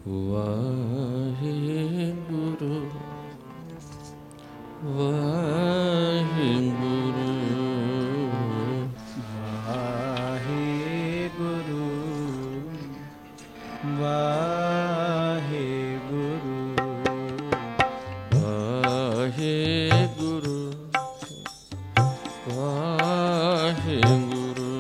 ਵਾਹਿਗੁਰੂ ਵਾਹਿਗੁਰੂ ਵਾਹਿਗੁਰੂ ਵਾਹਿਗੁਰੂ ਵਾਹਿਗੁਰੂ ਵਾਹਿਗੁਰੂ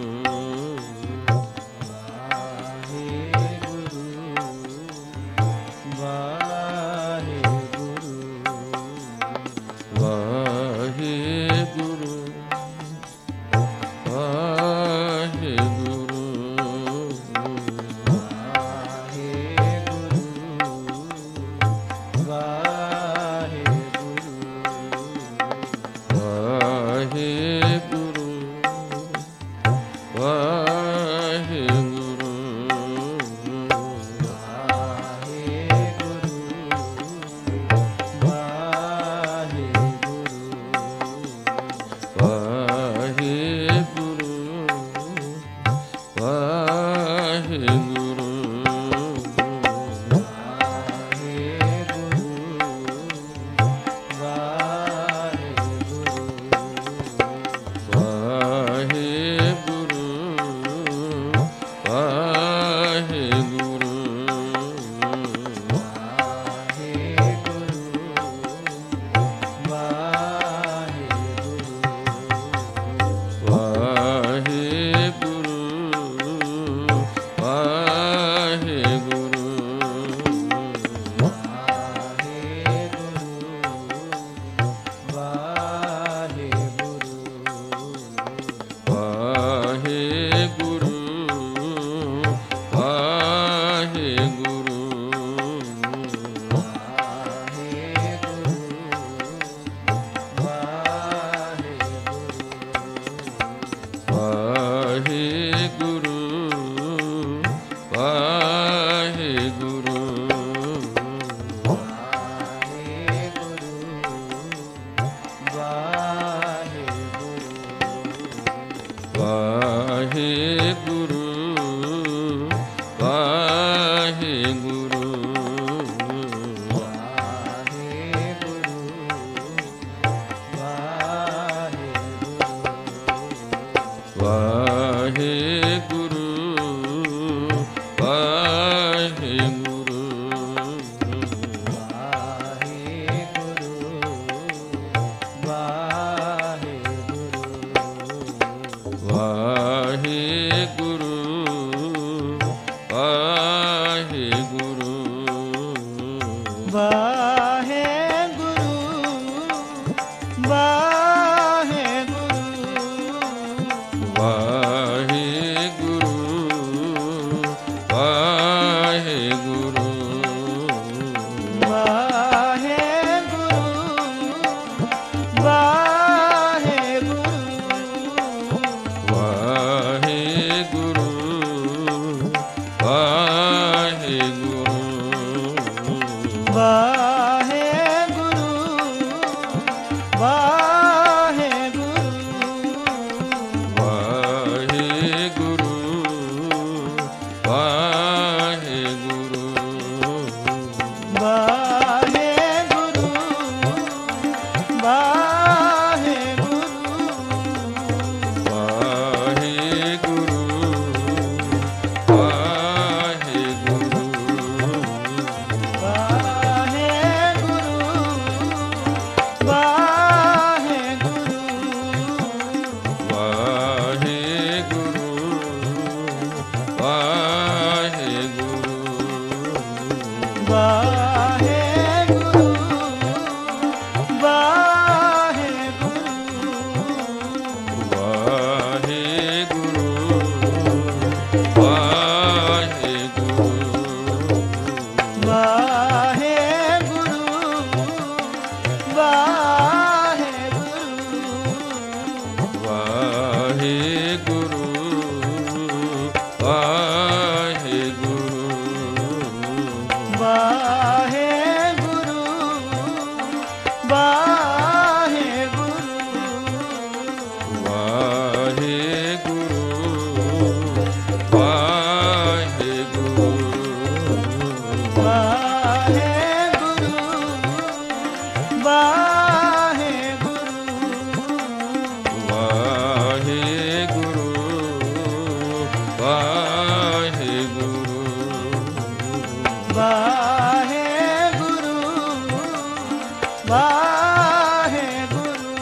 ਵਾਹਿਗੁਰੂ ਵਾਹਿਗੁਰੂ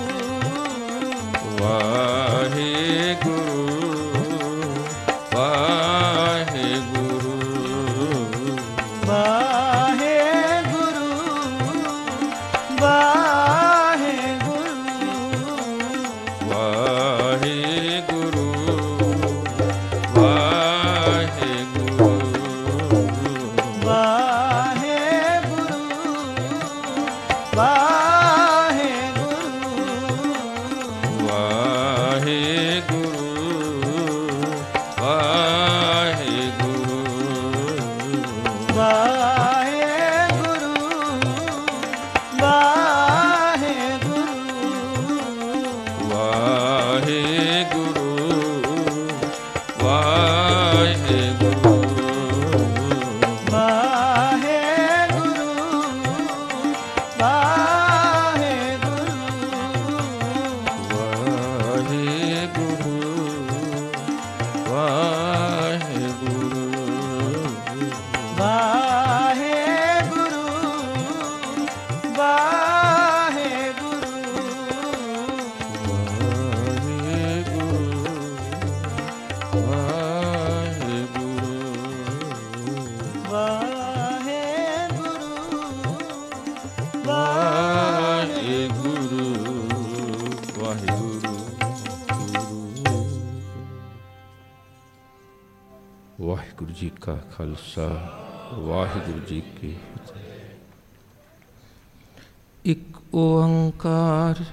ਵਾਹਿਗੁਰੂ ਜੀ ਕਾ ਖਾਲਸਾ ਵਾਹਿਗੁਰੂ ਜੀ ਕੀ ਫਤਿਹ। ਇੱਕ ਓੰਕਾਰ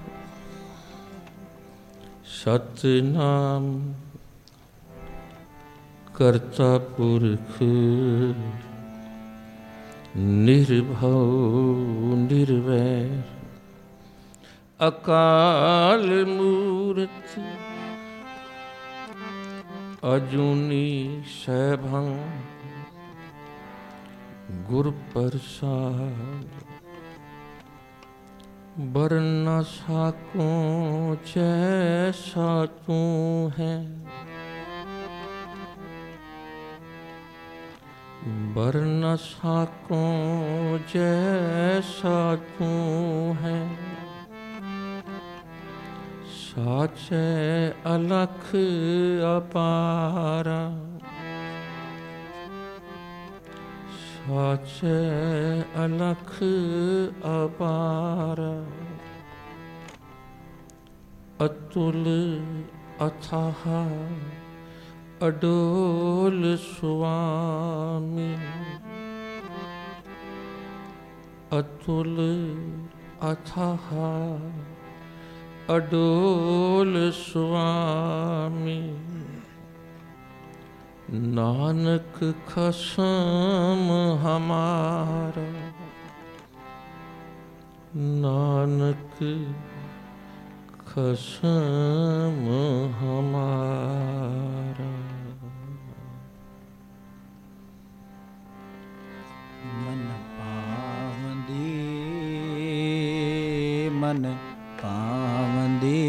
ਸਤਿਨਾਮ ਕਰਤਾ ਪੁਰਖ ਨਿਰਭਉ ਨਿਰਵੈਰ ਅਕਾਲ ਮੂਰਤ ਅਜੂਨੀ ਸੈਭੰ ਗੁਰ ਪ੍ਰਸਾਦ ਬਰਨ ਸਾਕੋ ਜੈਸਾ ਤੂੰ ਹੈ ਬਰਨ ਸਾਕੋ ਜੈਸਾ ਤੂੰ ਹੈ ਸਾਚੇ ਅਲਖ ਅਪਾਰਾ ਸਾਚੇ ਅਲਖ ਅਪਾਰਾ ਅਤੁਲ ਅਥਾਹ ਅਡੋਲ ਸੁਆਮੀ ਅਤੁਲ ਅਥਾਹ ਅਡੋਲ ਸੁਆਮੀ ਨਾਨਕ ਖਸਮ ਹਮਾਰਾ ਨਾਨਕ ਖਸਮ ਹਮਾਰਾ। ਮਨ ਪਾਵੰਦੀ ਮਨ ਪਾਵੰਦੀ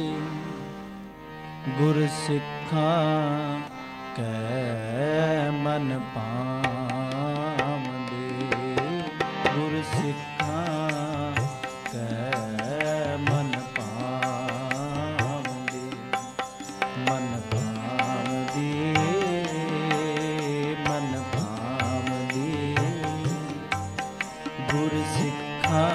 ਗੁਰ ਸਿੱਖਾਂ ਕੈ ਮਨ ਪਾਵੰਦੀ ਗੁਰ ਸਿੱਖਾਂ ਕੈ ਮਨ ਪਾਵੰਦੀ ਮਨ ਪਾਵੰਦੀ ਮਨ ਪਾਵੰਦੀ ਗੁਰ ਸਿੱਖਾਂ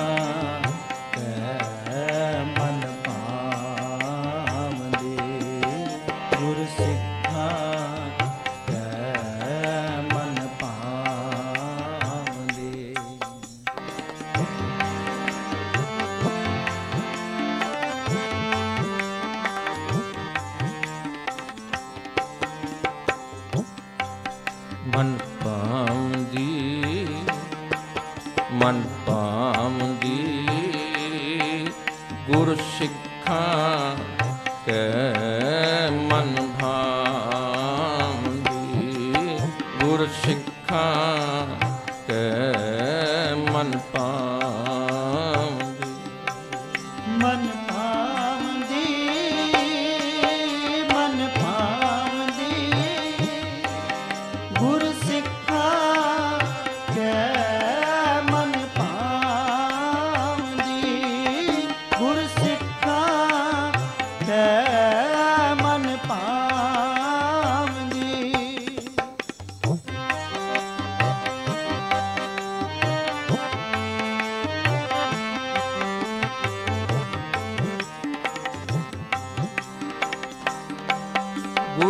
ਮਨ ਪਾਵੰਦੀ ਮਨ ਪਾਵੰਦੀ ਗੁਰ ਸਿੱਖਾਂ ਕੈ ਮਨ ਭਾਵੰਦੀ ਗੁਰ ਸਿੱਖਾਂ ਕੈ ਮਨ ਭਾਵੰਦੀ ਮਨ ਭਾਵੰਦੀ ਮਨ ਭਾਵੰਦੀ ਗੁਰ ਸਿੱਖਾਂ ਕੈ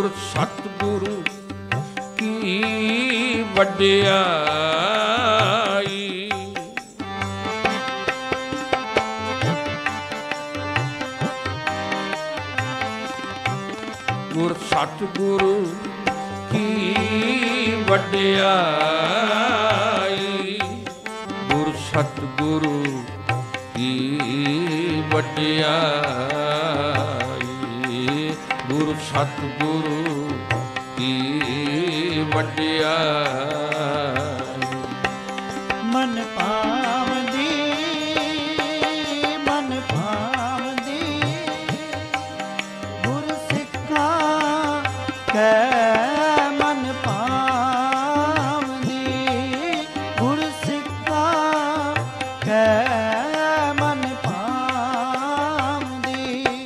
ਗੁਰ ਸਤਿਗੁਰੂ ਕੀ ਵਡਿਆਈ। ਗੁਰ ਸਤਿਗੁਰੂ ਕੀ ਵਡਿਆਈ। ਗੁਰ ਸਤਿਗੁਰੂ ਕੀ ਵਡਿਆਈ। ਗੁਰ ਸਤਿਗੁਰੂ ਕੀ ਵਡਿਆਈ। ਮਨ ਪਾਵਦੀ ਮਨ ਪਾਵਦੀ ਗੁਰ ਸਿੱਖਾਂ ਕੈ ਮਨ ਪਾਵਦੀ ਗੁਰ ਸਿੱਖਾਂ ਕੈ ਮਨ ਪਾਵਦੀ।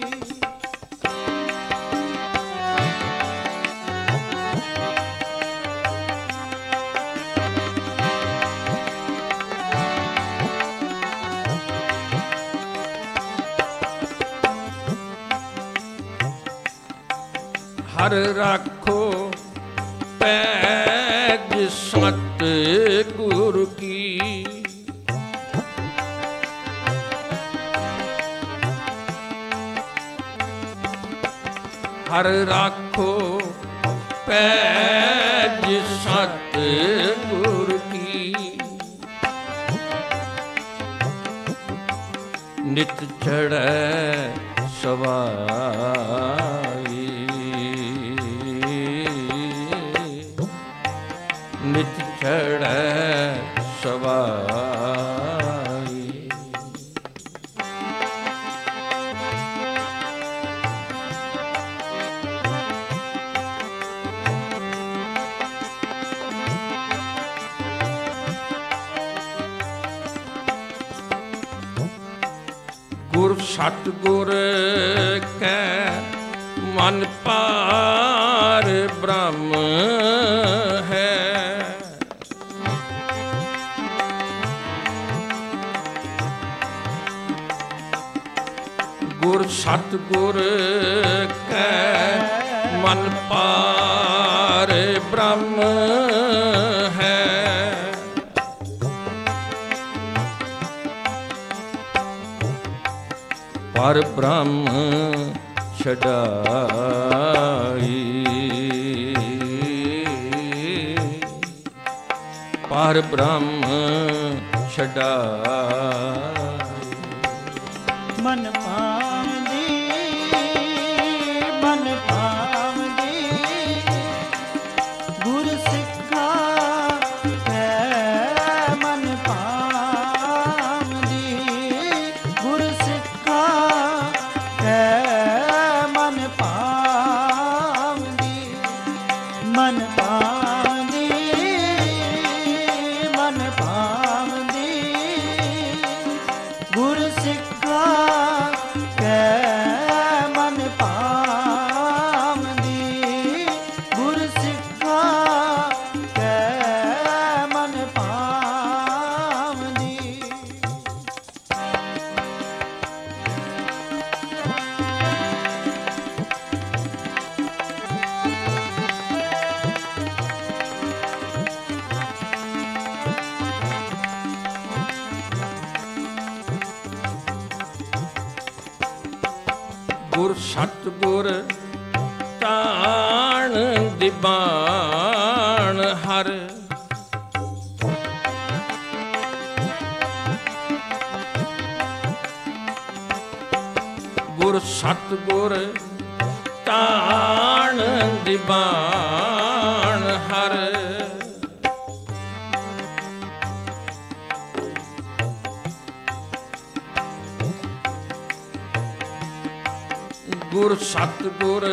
ਹਰ ਰਾਖੋ ਪੈਜ ਸਤ ਗੁਰ ਕੀ। ਹਰ ਰਾਖੋ ਪੈਜ ਸਤ ਗੁਰ ਕੀ। ਨਿਤ ਚੜ੍ਹੈ ਸਵਾਈ। ਨਿਤ ਚੜ੍ਹੈ ਸਵਾਈ। ਗੁਰ ਸਤਿਗੁਰ ਕੈ ਮਨ ਪਾਰ ਬ੍ਰਹਮ ਹੈ। ਗੁਰ ਸਤਿਗੁਰ ਕੈ ਮਨ ਪਾਰ ਬ੍ਰਹਮ ਹੈ। ਪਰ ਬ੍ਰਹਮ ਛਡਾਈ। ਪਰ ਬ੍ਰਹਮ ਛਡਾਈ। ਮਨ ਪਾਵਦੀ ਮਨ ਪਾਵਦੀ ਗੁਰ ਸਿੱਖਾਂ ਕੈ ਮਨ ਪਾਵਦੀ ਗੁਰ ਸਿੱਖਾਂ ਕੈ ਮਨ ਪਾਵਦੀ। ਮਨ ਪਾਵਦੀ ਮਨ ਪਾਵਦੀ ਗੁਰ ਸਿੱਖਾਂ ਕੈ ਮਨ ਪਾਵਦੀ ਗੁਰ ਸਿੱਖਾਂ ਕੈ ਮਨ ਪਾਵਦੀ। ਗੁਰ ਸਤਿਗੁਰ ਤਾਣ ਦਿਬਾਣ ਹਰ। ਗੁਰ ਸਤਿਗੁਰ ਤਾਣ ਦਿਬਾਣ ਹਰ। ਗੁਰ ਸਤਿਗੁਰ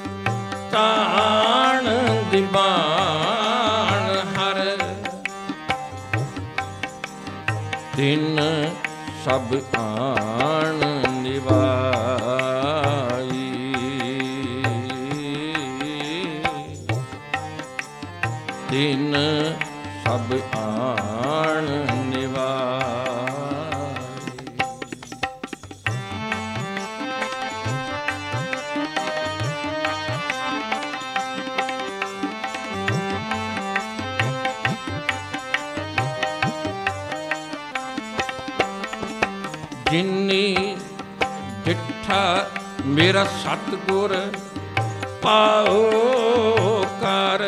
ਤਾਣ ਦਿਬਾਣ ਹਰ। ਤਿਨ ਸਭ ਆਣ ਨਿਵਾਈ। ਤਿਨ ਸਭ ਆਣ ਨਿਵਾਈ। ਜਿੱਠਾ ਮੇਰਾ ਸਤਿਗੁਰ ਪਾਓ ਕਰ।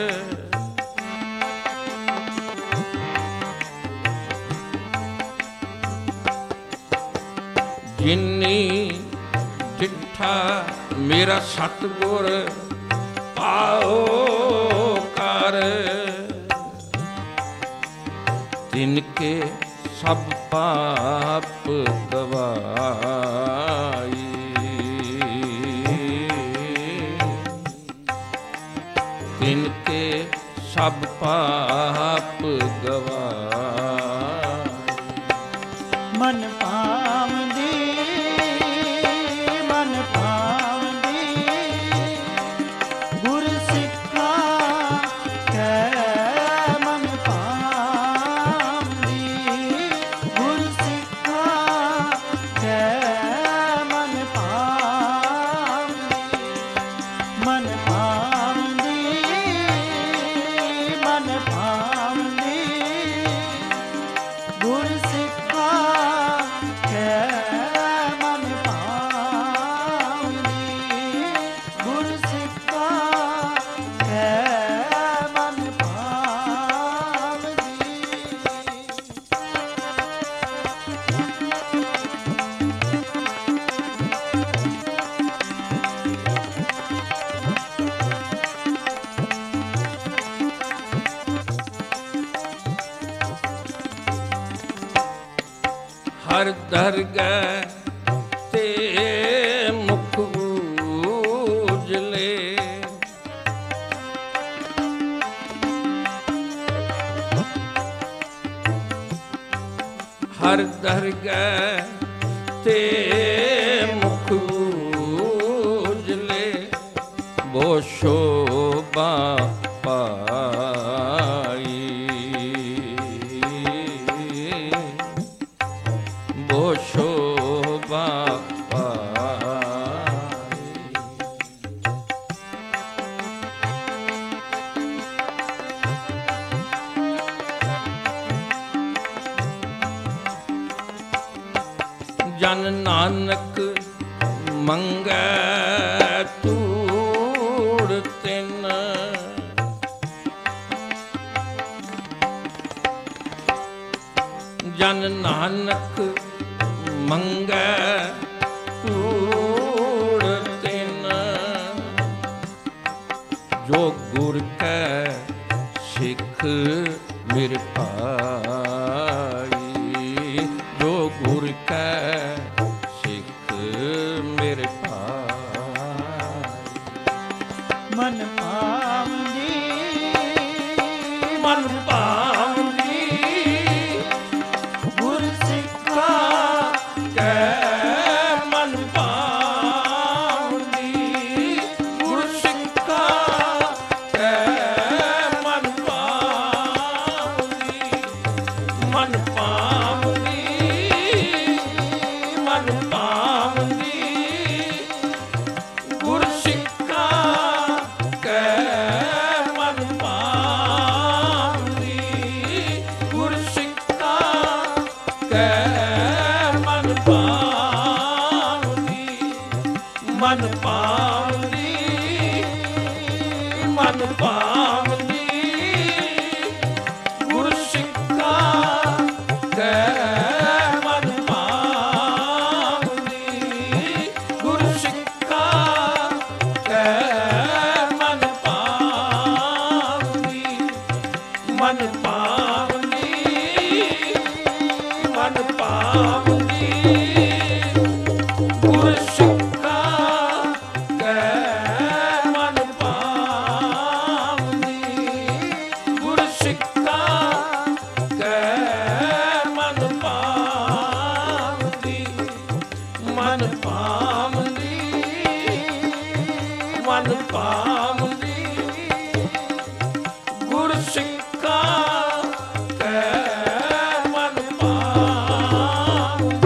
ਜਿਨੀ ਜਿੱਠਾ ਮੇਰਾ ਸਤਿਗੁਰ ਪਾਓ ਕਰ। ਤਿਨਕੇ ਸਭ ਪਾਪ ਗਵਾਈ। ਤਿਨਕੇ ਸਭ ਪਾਪ ਗਵਾਈ। ਮਨ ਪਾਵੰਦੀ ਮਨ ਪਾਵੰਦੀ ਗੁਰ ਸਿੱਖਾ ਕੈ। ਮਨ ਪਾਵੰਦੀ ਗੁਰ ਸਿੱਖਾ ਕੈ। ਮਨ ਪਾਵੰਦੀ ਮਨ ਪਾਵੰਦੀ ਮਨ ਪਾਵੰਦੀ ਗੁਰ ਸਿੱਖਾ ਕੈ। ਮਨ ਪਾਵੰਦੀ ਗੁਰ ਸਿੱਖਾ ਕੈ। ਮਨ ਪਾਵੰਦੀ। ਹਰ ਦਰਗਾਹ ਤੇ ਮੁਖ ਉਜਲੇ। ਹਰ ਦਰਗਾਹ ਤੇ ਮੁਖ ਉਜਲੇ। ਬੋ ਸ਼ੋਭਾ ਪਾਈ। ਬੋ ਸ਼ੋਭਾ ਪਾਈ। ਜਨ ਨਾਨਕ ਮੰਗੈ ਤੂੜ ਤਿਨ। ਜਨ ਨਾਨਕ ਮੰਗੈ ਤੂੜ ਤਿਨ। ਜੋ ਗੁਰ ਕੈ ਸਿੱਖ ਮੇਰੇ ਭਾਈ। ਜੋ ਗੁਰ ਕੈ ਸਿੱਖ ਮੇਰੇ ਭਾਈ। ਮਨ ਪਾਵੰਦੀ ਮਨ ਪਾਵੰਦੀ ਗੁਰ ਸਿੱਖਾ ਕੈ। ਮਨ ਪਾਵੰਦੀ ਗੁਰ ਸਿੱਖਾ ਕੈ। ਮਨ ਪਾਵੰਦੀ ਮਨ ਪਾਵੰਦੀ ਮਨ ਪਾਵੰਦੀ ਗੁਰ ਸਿੱਖਾ ਕੈ। ਮਨ ਪਾਵੰਦੀ ਗੁਰ ਸਿੱਖਾ ਕੈ। ਮਨ ਪਾਵੰਦੀ ਮਨ ਪਾਵੰਦੀ ਮਨ ਪਾਵੰਦੀ ਗੁਰ ਸਿੱਖਾ ਕੈ। ਮਨ ਪਾਵੰਦੀ ਗੁਰ ਸਿੱਖਾ ਕੈ। ਮਨ ਪਾਵੰਦੀ ਮਨ ਪਾਵੰਦੀ ਮਨ ਪਾਵੰਦੀ ਗੁਰ ਸਿੱਖਾ ਕੈ। ਮਨ ਪਾਵੰਦੀ ਗੁਰ ਸਿੱਖਾ ਕੈ। ਮਨ ਪਾਵੰਦੀ ਮਨ ਪਾਵੰਦੀ ਮਨ ਪਾਵੰਦੀ ਗੁਰ ਸਿੱਖਾ ਕੈ। ਮਨ ਪਾਵੰਦੀ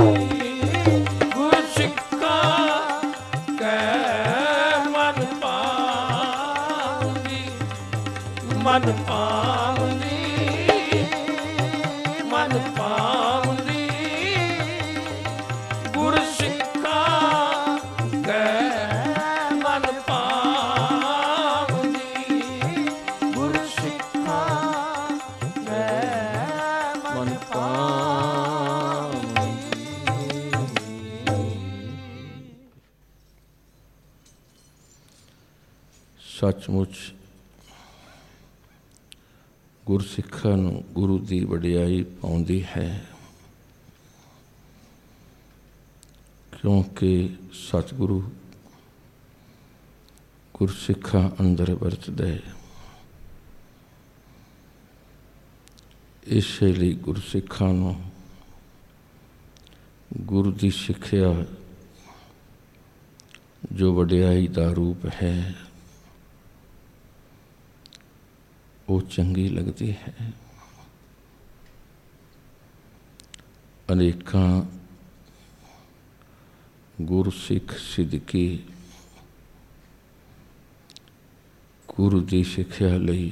सचमुच गुरसिखां नूं गुरु की वडियाई पाउंदी है, क्योंकि सतगुरु गुरसिखां अंदर वरतदा है। इस लिए गुरसिखां नूं गुरु की सिक्ख्या जो वडियाई का रूप है वो चंगी लगती है। अनेकां गुरसिख सिद्दकी गुरु की सिक्ख्या लई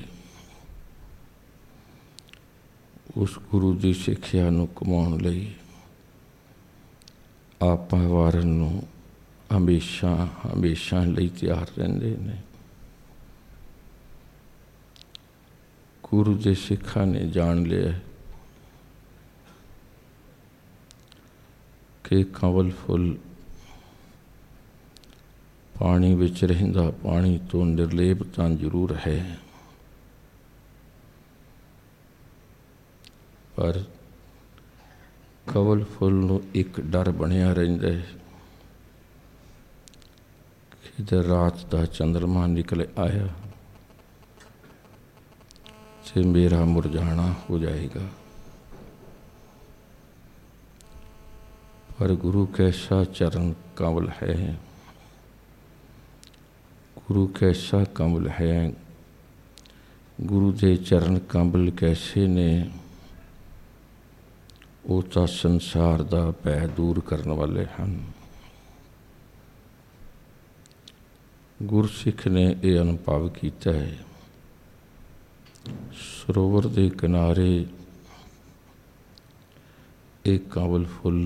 उस गुरु की सिक्ख्या नूं कमाउण लई आपा वारन नूं हमेशा हमेशा लई तैयार रहंदे ने। गुरु के सिखां ने जान लिया कि कंवल फुल पानी विच रहिंदा पानी तो निर्लेप तां जरूर है, पर कंवल फुल नूं एक डर बनिया रहिंदा है कि रात का चंद्रमा निकल आया से मेरा मुरझाना हो जाएगा। पर गुरु कैसा चरण कमल है, गुरु कैसा कमल है, गुरु के चरण कमल कैसे ने, वो तो संसार का भय दूर करने वाले हैं। गुरसिख ने यह अनुभव किया है। सरोवर के किनारे एक कंवल फुल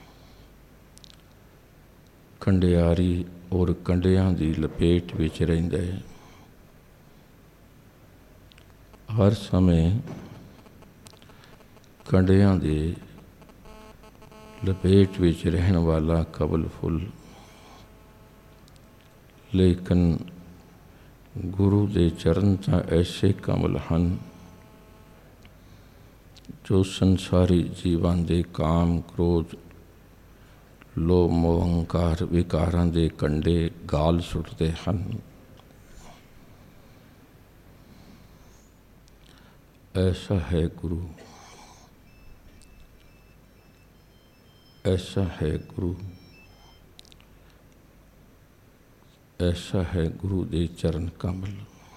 कंडियारी और कंडियां की लपेट विच रहिंदा है। हर समय कंडियां की लपेट विच रहन वाला कंवल फुल, लेकिन गुरु के चरण तो ऐसे कमल हैं जो संसारी जीवन के काम क्रोध लोभ मोह अहंकार विकारां के कंडे गाल सुटते हैं। ऐसा है गुरु, ऐसा है गुरु, ऐसा है गुरु के चरण कमल।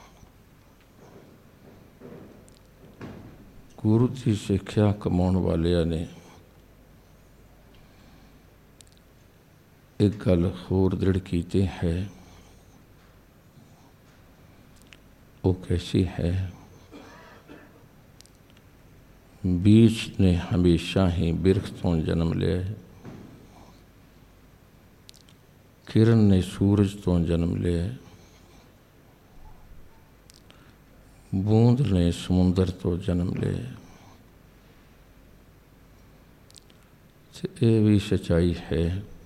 गुरु की सिक्ख्या कमाउण वालियां ने एक गल होर दृढ़ कीती है। वो कैसी है? बीज ने हमेशा ही बिरख तो जन्म लिया है, किरण ने सूरज तो जन्म लिया है, बूंद ने समुंदर तो जन्म लिया है। ये भी सच्चाई है।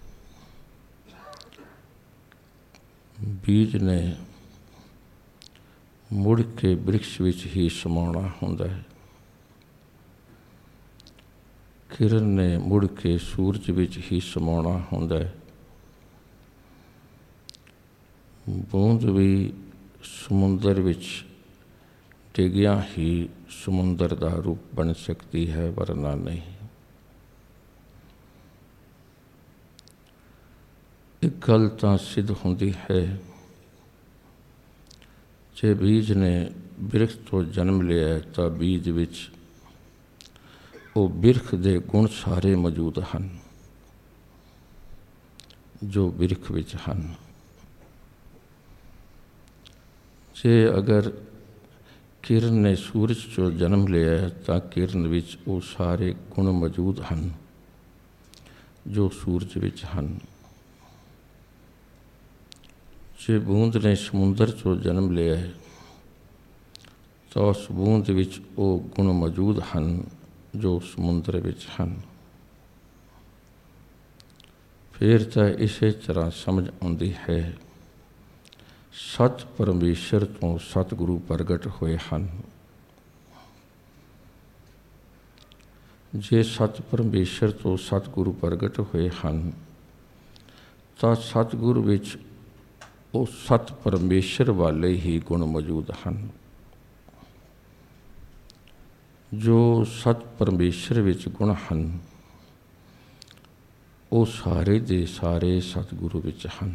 बीज ने मुड़ के वृक्ष विच ही समाना हुंदा है, किरण ने मुड़ के सूरज विच ही समाना हुंदा है, बूंद भी समुंदर विच डिगिया ही समुंदर का रूप बन सकती है, वरना नहीं। एक गल तो सिद्ध होंदी है, जे बीज ने बिरख तो जन्म लिया है तो बीज विच वो बिरख दे गुण सारे मौजूद हैं जो बिरख विच हैं। जे अगर किरण ने सूरज चो जन्म लिया है तो किरण विच वो सारे गुण मौजूद हैं जो सूरज विच हैं। जे बूंद ने समुंदर चो जन्म लिया है तो उस बूंद विच वो गुण मौजूद हैं जो समुंदर विच हैं। फिर तो इस तरह समझ आती है, सच परमेश्वर तो सतगुरु प्रगट होए हन। जे सच परमेश्वर तो सतगुरु प्रगट होए हन तो सतगुरु विच वो सत परमेश्वर वाले ही गुण मौजूद हैं। जो सत परमेश्वर विच गुण हैं वो सारे दे सारे सतगुरु विच हैं।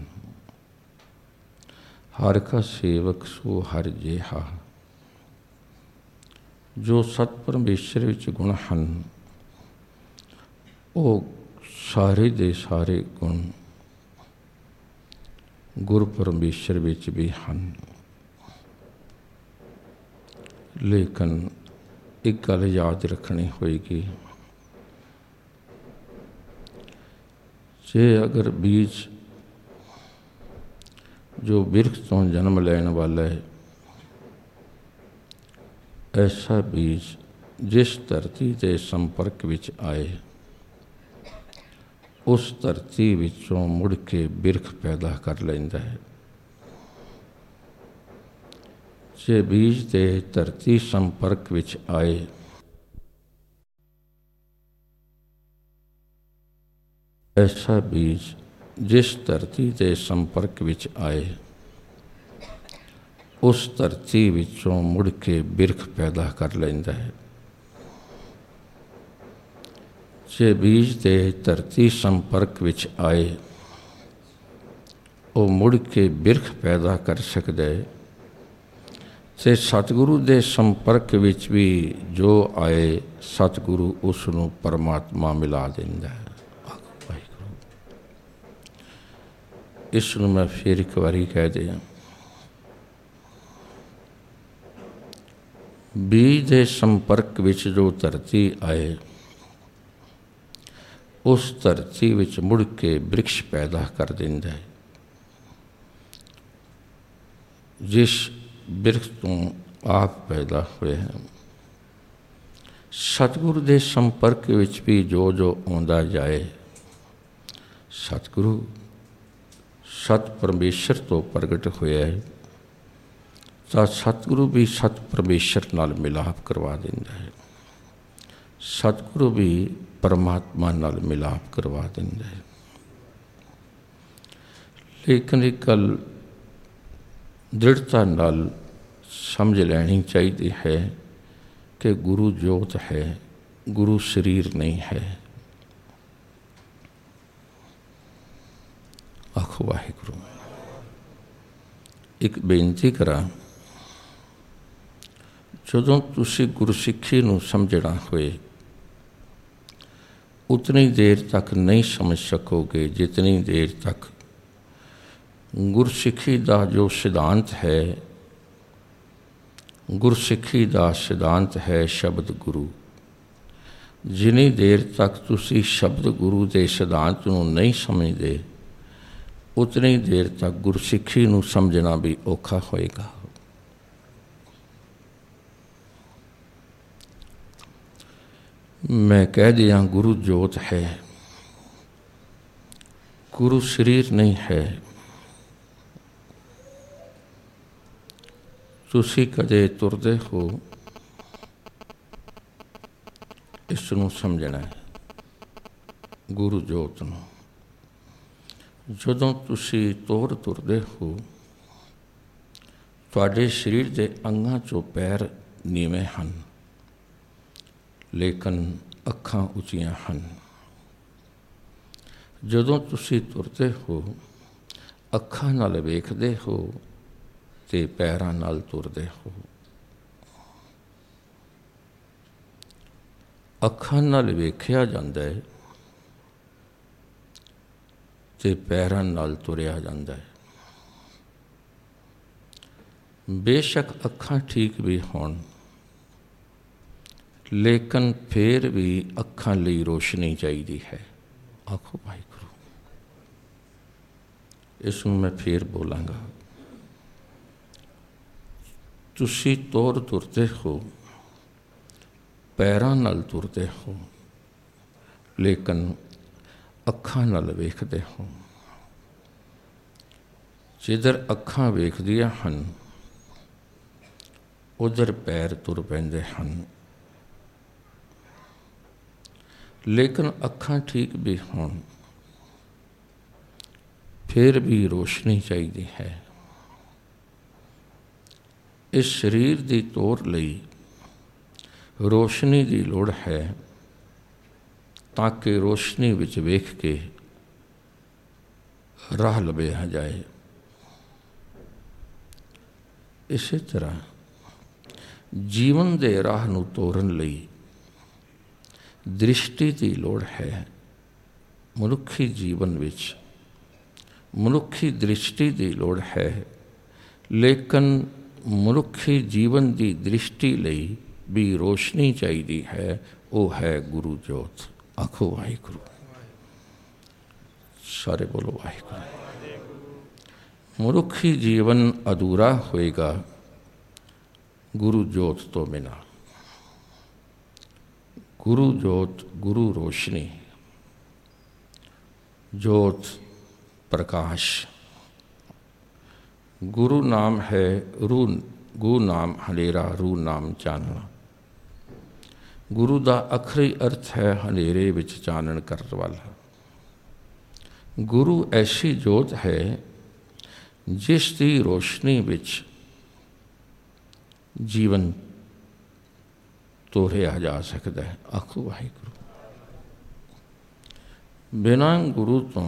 हर का सेवक सो हर जेहा। जो सत परमेश्वर विच गुण हैं वो सारे दे सारे गुण गुरु परमेश्वर विच भी हैं। लेकिन एक गल याद रखनी होएगी, जे अगर बीज जो बिरख तो जन्म लैन वाला है, ऐसा बीज जिस धरती के संपर्क विच आए उस धरती विचों मुड़ के बिरख पैदा कर लैंदा है। जे बीज के धरती संपर्क विच आए ऐसा बीज जिस धरती के संपर्क विच आए उस धरती विचों मुड़ के बिरख पैदा कर लैंदा है। जे बीज के धरती संपर्क विच आए वो मुड़ के बिरख पैदा कर सकता है। ते सतगुरु के संपर्क विच भी जो आए सतगुरु उसनूं परमात्मा मिला देंदा है। इसनूं मैं फिर एक बारी कह दिया, बीज के संपर्क विच जो धरती आए उस धरती विच मुड़ के वृक्ष पैदा कर देंदा है। जिस वृक्ष तो आप पैदा हुए हैं, सतगुरु के संपर्क विच भी जो जो आउंदा जाए सतगुरु सत परमेश्वर तो प्रगट होया है तो सतगुरु भी सत परमेश्वर नाल मिलाप करवा देंदा है। सतगुरु भी परमात्मा नाल मिलाप करवा देंदा है। लेकिन एक गल दृढ़ता नाल समझ लैनी चाहिए है कि गुरु जोत है, गुरु शरीर नहीं है। आखो वाहिगुरू। एक बेनती करा, जदों तुसी गुरसिੱਖੀ नूं समझना होए उतनी देर तक नहीं समझ सकोगे जितनी देर तक गुरसिੱਖੀ का जो सिद्धांत है, गुरसिੱਖੀ का सिद्धांत है शब्द गुरु। जिनी देर तक तुसी शब्द गुरु के सिद्धांत नूं नहीं समझते उतनी देर तक गुरसिੱਖੀ नूं समझना भी औखा होएगा। मैं कह दिया गुरु जोत है, गुरु शरीर नहीं है। तुसी कदे तुरदे हो इसनूं समझना है गुरु जोत नूं। जदों तुसी तोर तुरदे हो तुहाडे शरीर के अंगां चों पैर नीवें हन लेकिन अखां उचियां हन। जदों तुसी तुरदे हो अखां नाल वेखदे हो ते पैरां नाल तुरदे हो। अखां नाल वेखिया जांदा है ते पैरां नाल तुरिया जांदा है। बेशक अखां ठीक भी होण लेकिन फिर भी अखां लई रोशनी चाहिदी है। आखो वाहिगुरू। इसनूं मैं फिर बोलांगा। तुसी तोर तुरते हो, पैरां नाल तुरते हो लेकिन अखां नाल वेखदे हो। ਜਿੱਧਰ ਅੱਖਾਂ ਵੇਖਦੀਆਂ ਹਨ ਉੱਧਰ ਪੈਰ ਤੁਰ ਪੈਂਦੇ ਹਨ। ਲੇਕਿਨ ਅੱਖਾਂ ਠੀਕ ਵੀ ਹੋਣ ਫਿਰ ਵੀ ਰੋਸ਼ਨੀ ਚਾਹੀਦੀ ਹੈ। ਇਸ ਸਰੀਰ ਦੀ ਤੋਰ ਲਈ ਰੋਸ਼ਨੀ ਦੀ ਲੋੜ ਹੈ ਤਾਂ ਕਿ ਰੋਸ਼ਨੀ ਵਿੱਚ ਵੇਖ ਕੇ ਰਾਹ ਲੱਭਿਆ ਜਾਏ। ਇਸੇ ਤਰ੍ਹਾਂ ਜੀਵਨ ਦੇ ਰਾਹ ਨੂੰ ਤੋਰਨ ਲਈ ਦ੍ਰਿਸ਼ਟੀ ਦੀ ਲੋੜ ਹੈ। ਮਨੁੱਖੀ ਜੀਵਨ ਵਿੱਚ ਮਨੁੱਖੀ ਦ੍ਰਿਸ਼ਟੀ ਦੀ ਲੋੜ ਹੈ, ਲੇਕਿਨ ਮਨੁੱਖੀ ਜੀਵਨ ਦੀ ਦ੍ਰਿਸ਼ਟੀ ਲਈ ਵੀ ਰੋਸ਼ਨੀ ਚਾਹੀਦੀ ਹੈ। ਉਹ ਹੈ ਗੁਰੂ ਜੋਤ। ਆਖੋ ਵਾਹਿਗੁਰੂ। ਸਾਰੇ ਬੋਲੋ ਵਾਹਿਗੁਰੂ। ਮਨੁੱਖੀ ਜੀਵਨ ਅਧੂਰਾ ਹੋਏਗਾ ਗੁਰੂ ਜੋਤ ਤੋਂ ਬਿਨਾਂ। ਗੁਰੂ ਜੋਤ, ਗੁਰੂ ਰੋਸ਼ਨੀ, ਜੋਤ प्रकाश। गुरु नाम है रू, गु नाम हनेरा, रू नाम चानना। गुरु का अखरी अर्थ है हनेरे विच चानन करन वाला। गुरु ऐसी जोत है जिस दी रोशनी विच जीवन तोरिया जा सकता है। आखो वाहिगुरू। बिना गुरु तो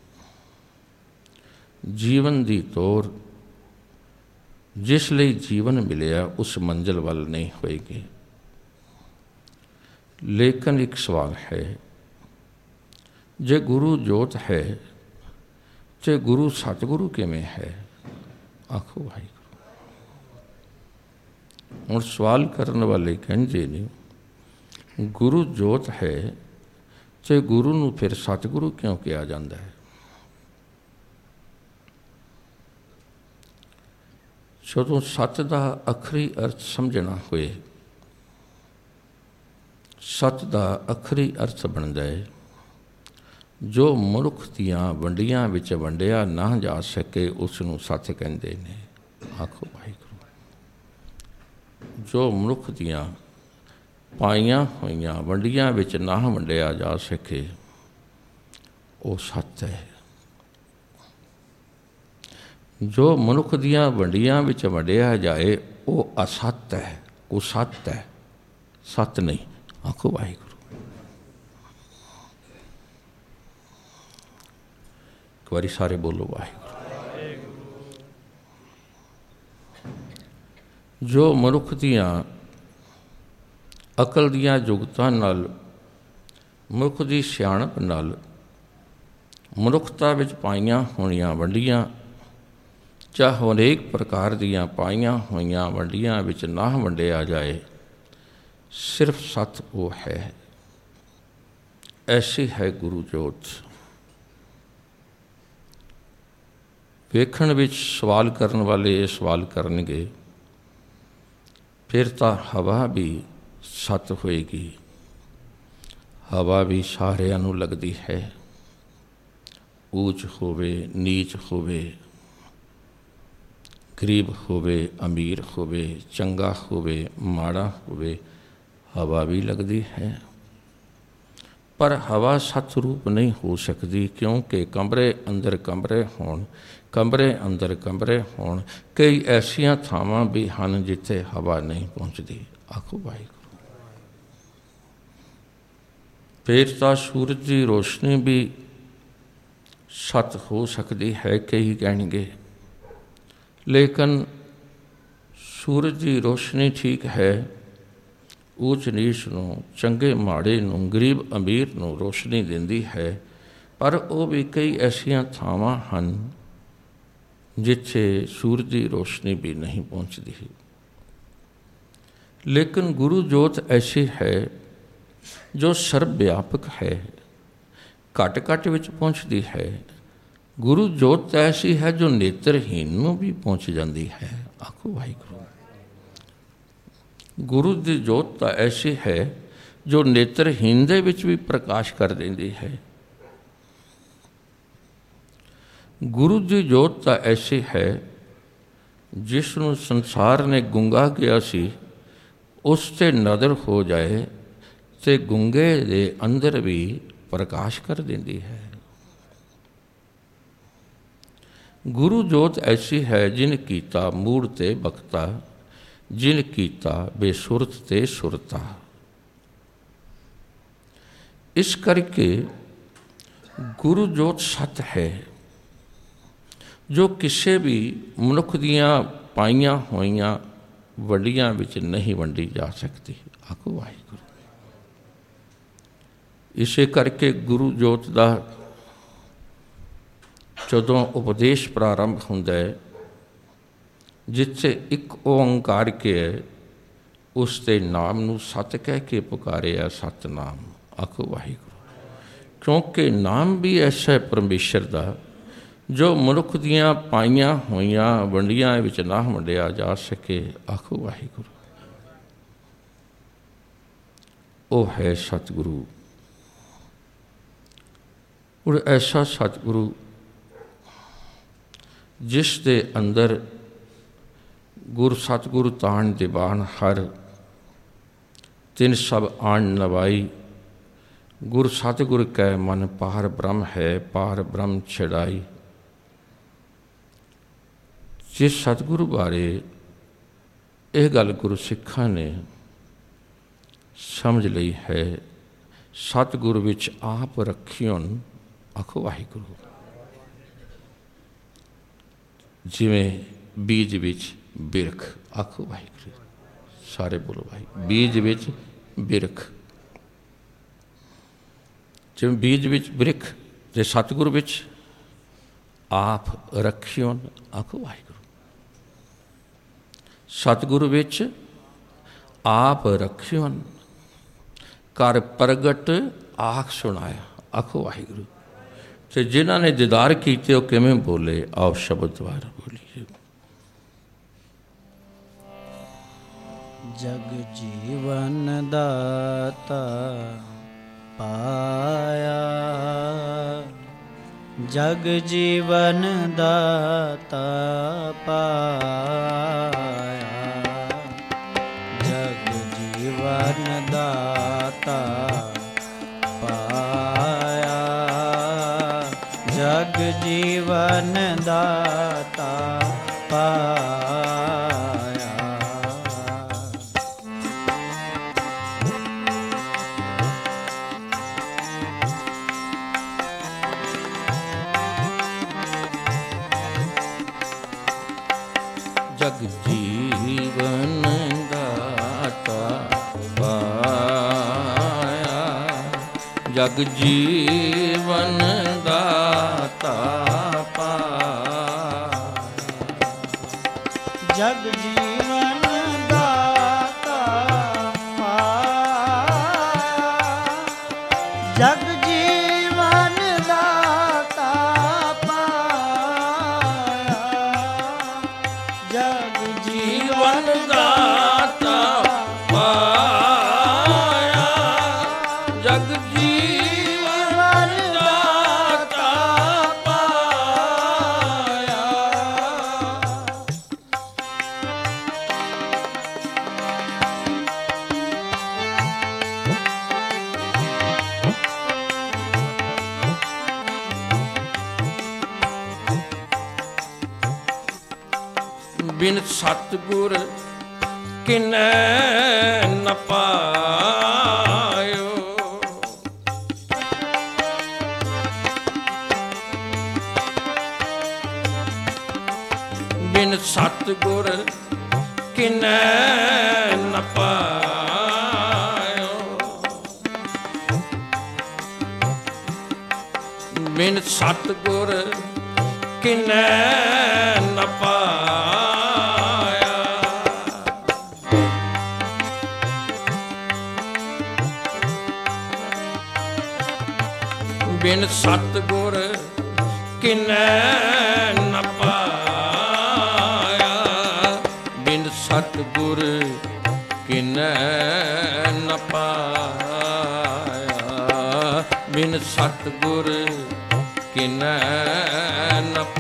जीवन की तोर जिस लिए जीवन मिलिया उस मंजिल वाल नहीं होएगी। लेकिन एक सवाल है, जे गुरु जोत है जे गुरु सतगुरु किवें है? आखो वाहिगुरू। हुण सवाल करने वाले कहते ने गुरु जोत है जे गुरु नूं फिर सतगुरु क्यों कहा जाता है? ਜਦੋਂ ਸੱਚ ਦਾ ਆਖਰੀ ਅਰਥ ਸਮਝਣਾ ਹੋਏ, ਸੱਚ ਦਾ ਆਖਰੀ ਅਰਥ ਬਣਦਾ ਹੈ ਜੋ ਮਨੁੱਖ ਦੀਆਂ ਵੰਡੀਆਂ ਵਿੱਚ ਵੰਡਿਆ ਨਾ ਜਾ ਸਕੇ ਉਸ ਨੂੰ ਸੱਚ ਕਹਿੰਦੇ ਨੇ। ਆਖੋ ਵਾਹਿਗੁਰੂ। ਜੋ ਮਨੁੱਖ ਦੀਆਂ ਪਾਈਆਂ ਹੋਈਆਂ ਵੰਡੀਆਂ ਵਿੱਚ ਨਾ ਵੰਡਿਆ ਜਾ ਸਕੇ ਉਹ ਸੱਚ ਹੈ। जो मनुख दियाँ वंडियां विच वंडिया जाए वो असत है, कुसत है, सत नहीं। आखो वाहिगुरू। एक बारी सारे बोलो वाहिगुरू। जो मनुख दियाँ अकल दियाँ जुगतां नाल, मनुख दी सियाणप नाल मनुखता विच पाईयां होणियां वंडियां चाहे अनेक प्रकार दियां पाईयां होईयां वंडियां विच ना वंडिया जाए, सिर्फ सत वो है। ऐसी है गुरु जोत। वेखण विच सवाल करन वाले ये सवाल करनगे फिर तां हवा भी सत होएगी। हवा भी सारियां नूं लगदी है, ऊच होवे नीच होवे, गरीब होवे अमीर होवे, चंगा होवे माड़ा होवे, हवा भी लगती है। पर हवा सतरूप नहीं हो सकती क्योंकि कमरे अंदर कमरे होण, कमरे अंदर कमरे होण, कई ऐसियां थावां भी हैं जिथे हवा नहीं पहुँचती। आखो वाहिगुरू। फिर तां सूरज की रोशनी भी सत हो सकती है, कई कहणगे, लेकिन सूरज की रोशनी ठीक है ऊच नीच नूं, चंगे माड़े नूं, गरीब अमीर नूं रोशनी दिंदी है। पर वो भी कई ऐसियां थावां हन जिथे सूरज की रोशनी भी नहीं पहुँचती। लेकिन गुरु जोत ऐसी है जो सर्वव्यापक है, घट घट विच पहुँचती है। गुरु जोत ऐसी है जो नेत्रहीन में भी पहुँच जाती है। आखो वाहिगुरू। गुरु की जोत तो ऐसी है जो नेत्रहीन दे विच भी प्रकाश कर देती है। ਗੁਰੂ ਦੀ ਜੋਤ ਤਾਂ ਐਸੀ ਹੈ ਜਿਸ ਨੂੰ ਸੰਸਾਰ ਨੇ ਗੁੰਗਾ ਕਿਹਾ ਸੀ, ਉਸ 'ਤੇ ਨਜ਼ਰ ਹੋ ਜਾਏ ਤੇ ਗੁੰਗੇ ਦੇ ਅੰਦਰ ਵੀ ਪ੍ਰਕਾਸ਼ ਕਰ ਦਿੰਦੀ ਹੈ। ਗੁਰੂ ਜੋਤ ਐਸੀ ਹੈ ਜਿਨ ਕੀਤਾ ਮੂੜ ਤੇ ਬਖਤਾ, ਜਿਨ ਕੀਤਾ ਬੇਸੁਰਤ ਤੇ ਸੁਰਤਾ। ਇਸ ਕਰਕੇ ਗੁਰੂ ਜੋਤ ਸਤ ਹੈ ਜੋ ਕਿਸੇ ਵੀ ਮਨੁੱਖ ਦੀਆਂ ਪਾਈਆਂ ਹੋਈਆਂ ਵੰਡੀਆਂ ਵਿੱਚ ਨਹੀਂ ਵੰਡੀ ਜਾ ਸਕਦੀ। ਆਖੋ ਵਾਹਿਗੁਰੂ। ਇਸੇ ਕਰਕੇ ਗੁਰੂ ਜੋਤ ਦਾ ਜਦੋਂ ਉਪਦੇਸ਼ ਪ੍ਰਾਰੰਭ ਹੁੰਦਾ ਹੈ, ਜਿੱਥੇ ਇੱਕ ਓਂਕਾਰ ਕੇ ਹੈ, ਉਸ ਦੇ ਨਾਮ ਨੂੰ ਸਤ ਕਹਿ ਕੇ ਪੁਕਾਰਿਆ ਸਤਨਾਮ। ਆਖੋ ਵਾਹਿਗੁਰੂ। ਕਿਉਂਕਿ ਨਾਮ ਵੀ ਐਸਾ ਹੈ ਪਰਮੇਸ਼ਰ ਦਾ ਜੋ ਮਨੁੱਖ ਦੀਆਂ ਪਾਈਆਂ ਹੋਈਆਂ ਵੰਡੀਆਂ ਵਿੱਚ ਨਾ ਵੰਡਿਆ ਜਾ ਸਕੇ। ਆਖੋ ਵਾਹਿਗੁਰੂ। ਉਹ ਹੈ ਸਤਿਗੁਰੂ। ਔਰ ਐਸਾ ਸਤਿਗੁਰੂ ਜਿਸ ਦੇ ਅੰਦਰ ਗੁਰ ਸਤਿਗੁਰੂ ਤਾਣ ਦੀਵਾਨ ਹਰ ਤਿਨ ਸਭ ਆਣ ਨਵਾਈ, ਗੁਰ ਸਤਿਗੁਰ ਕੈ ਮਨ ਪਾਰ ਬ੍ਰਹਮ ਹੈ, ਪਾਰ ਬ੍ਰਹਮ ਛੜਾਈ। ਜਿਸ ਸਤਿਗੁਰੂ ਬਾਰੇ ਇਹ ਗੱਲ ਗੁਰੂ ਸਿੱਖਾਂ ਨੇ ਸਮਝ ਲਈ ਹੈ, ਸਤਿਗੁਰੂ ਵਿੱਚ ਆਪ ਰੱਖਿਓਨ। ਆਖੋ ਵਾਹਿਗੁਰੂ। ਜਿਵੇਂ ਬੀਜ ਵਿੱਚ ਬਿਰਖ। ਆਖੋ ਵਾਹਿਗੁਰੂ। ਸਾਰੇ ਬੋਲੋ ਭਾਈ। ਬੀਜ ਵਿੱਚ ਬਿਰਖ। ਜਿਵੇਂ ਬੀਜ ਵਿੱਚ ਬਿਰਖ ਤੇ ਸਤਿਗੁਰੂ ਵਿੱਚ ਆਪ ਰੱਖਿਓਨ। ਆਖੋ ਵਾਹਿਗੁਰੂ। ਸਤਿਗੁਰੂ ਵਿੱਚ ਆਪ ਰੱਖਿਓਨ, ਕਰ ਪ੍ਰਗਟ ਆਖ ਸੁਣਾਇਆ। ਆਖੋ ਵਾਹਿਗੁਰੂ। ਤੇ ਜਿਨ੍ਹਾਂ ਨੇ ਦੀਦਾਰ ਕੀਤੇ ਉਹ ਕਿਵੇਂ ਬੋਲੇ? ਆਓ ਸ਼ਬਦ ਦੁਆਰਾ ਬੋਲੀਏ। ਜਗ ਜੀਵਨ ਦਾਤਾ ਪਾਇਆ, ਜਗ ਜੀਵਨ ਦਾਤਾ ਪਾਇਆ, ਜਗ ਜੀਵਨ ਦਾਤਾ ਪਾਇਆ, ਜਗ ਜੀਵਨ ਦਾਤਾ ਪਾਇਆ। ਜਗ ਜੀਵਨ ਦਾਤਾ ਪਾਇਆ, ਜਗ ਜੀਵਨ ਦਾਤਾ ਪਾਇਆ, ਜਗ ਜੀਵਨ ਦਾਤਾ ਪਾਇਆ, ਜਗ ਜੀਵਨ ਦਾਤਾ ਪਾਇਆ, ਜਗ ਜੀਵਨ ਦਾਤਾ ਪਾਇਆ, ਜਗ ਜੀਵਨ ਦਾਤਾ ਪਾਇਆ। ਬਿਨ ਸਤਿਗੁਰ ਕਿਨੈ ਨ ਪਾਇਓ, ਬਿਨ ਸਤਿਗੁਰ ਕਿਨੈ ਨ ਪਾਇਓ, ਬਿਨ ਸਤਿਗੁਰ ਕਿਨੈ ਨ ਪਾਇਆ, ਬਿਨ ਸਤਿਗੁਰ ਕਿਨੈ ਨ ਪਾਇਆ, ਬਿਨ ਸਤਿਗੁਰ ਕਿਨੈ ਨ ਪਾਇਆ, ਬਿਨ ਸਤਿਗੁਰ ਕਿਨੈ ਨ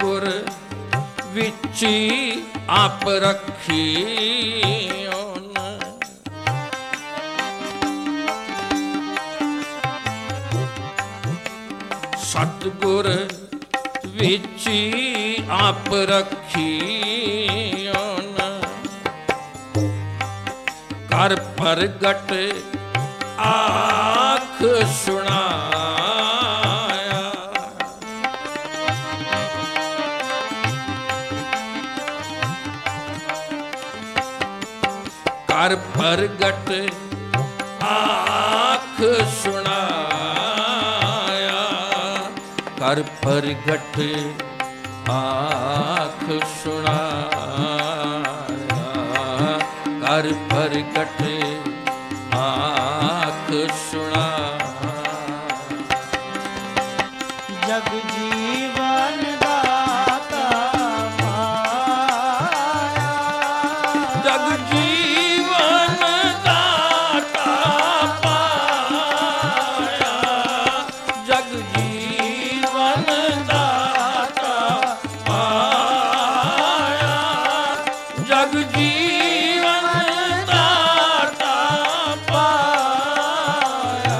सतगुर विची आप रखी सतगुर विची आप रखी कर प्रगट आँख सुनाया कर प्रगट आँख सुनाया कर प्रगट आँख सुनाया कर प्रगट आँख सुना जग जीवन दाता पाया जग जीवन दाता पाया जग जीवन दाता पाया जग जीवन दाता पाया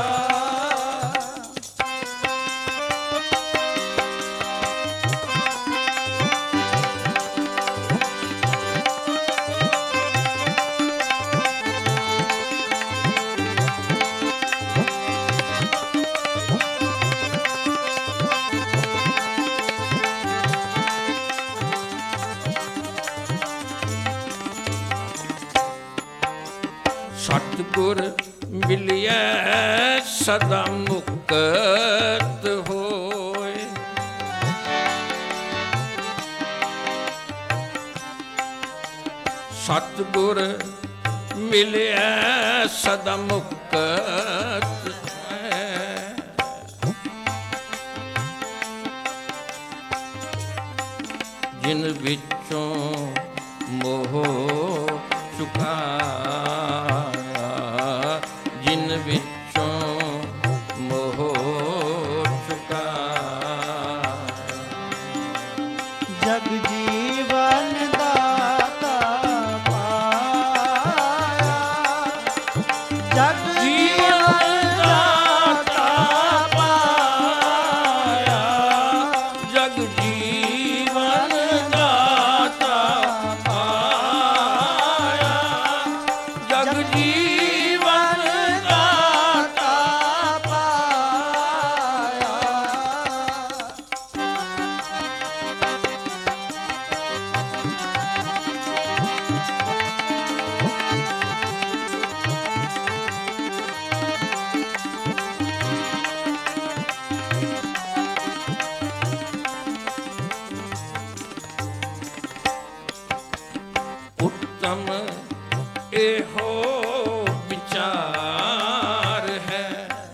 सतगुर मिलिए सदा मुक्त होए सतगुर मिलिए सदा मुक्त जिन विचों मोह चुकाया जिन विचों मोह चुकाया जग जीवन दाता पाया जग जीवन दाता पाया जग जीवन दाता पाया जग जीवन दाता पाया उत्तम एहो विचार है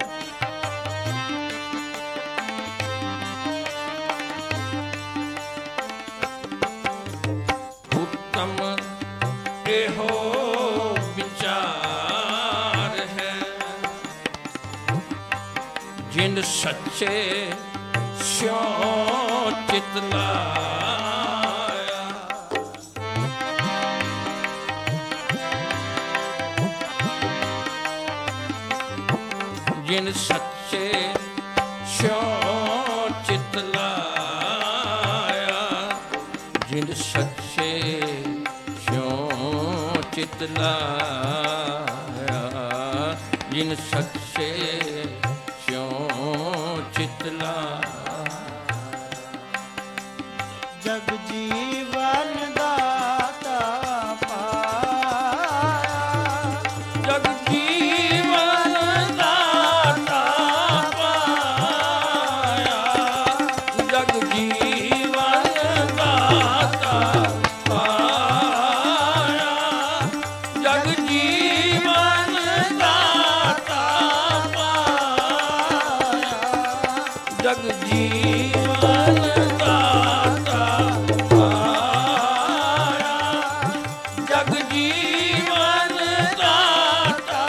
उत्तम एहो विचार है जिन सच्चे स्यों चित लाया जिन सच्चे स्यों चित लाया जिन सच्चे स्यों चित लाया जिन सच्चे स्यों चित लाया जग जीवन दाता पाया जग जीवन दाता पाया जग जीवन दाता पाया जग जीवन दाता पाया जग जीवन दाता पाया जग जीवन दाता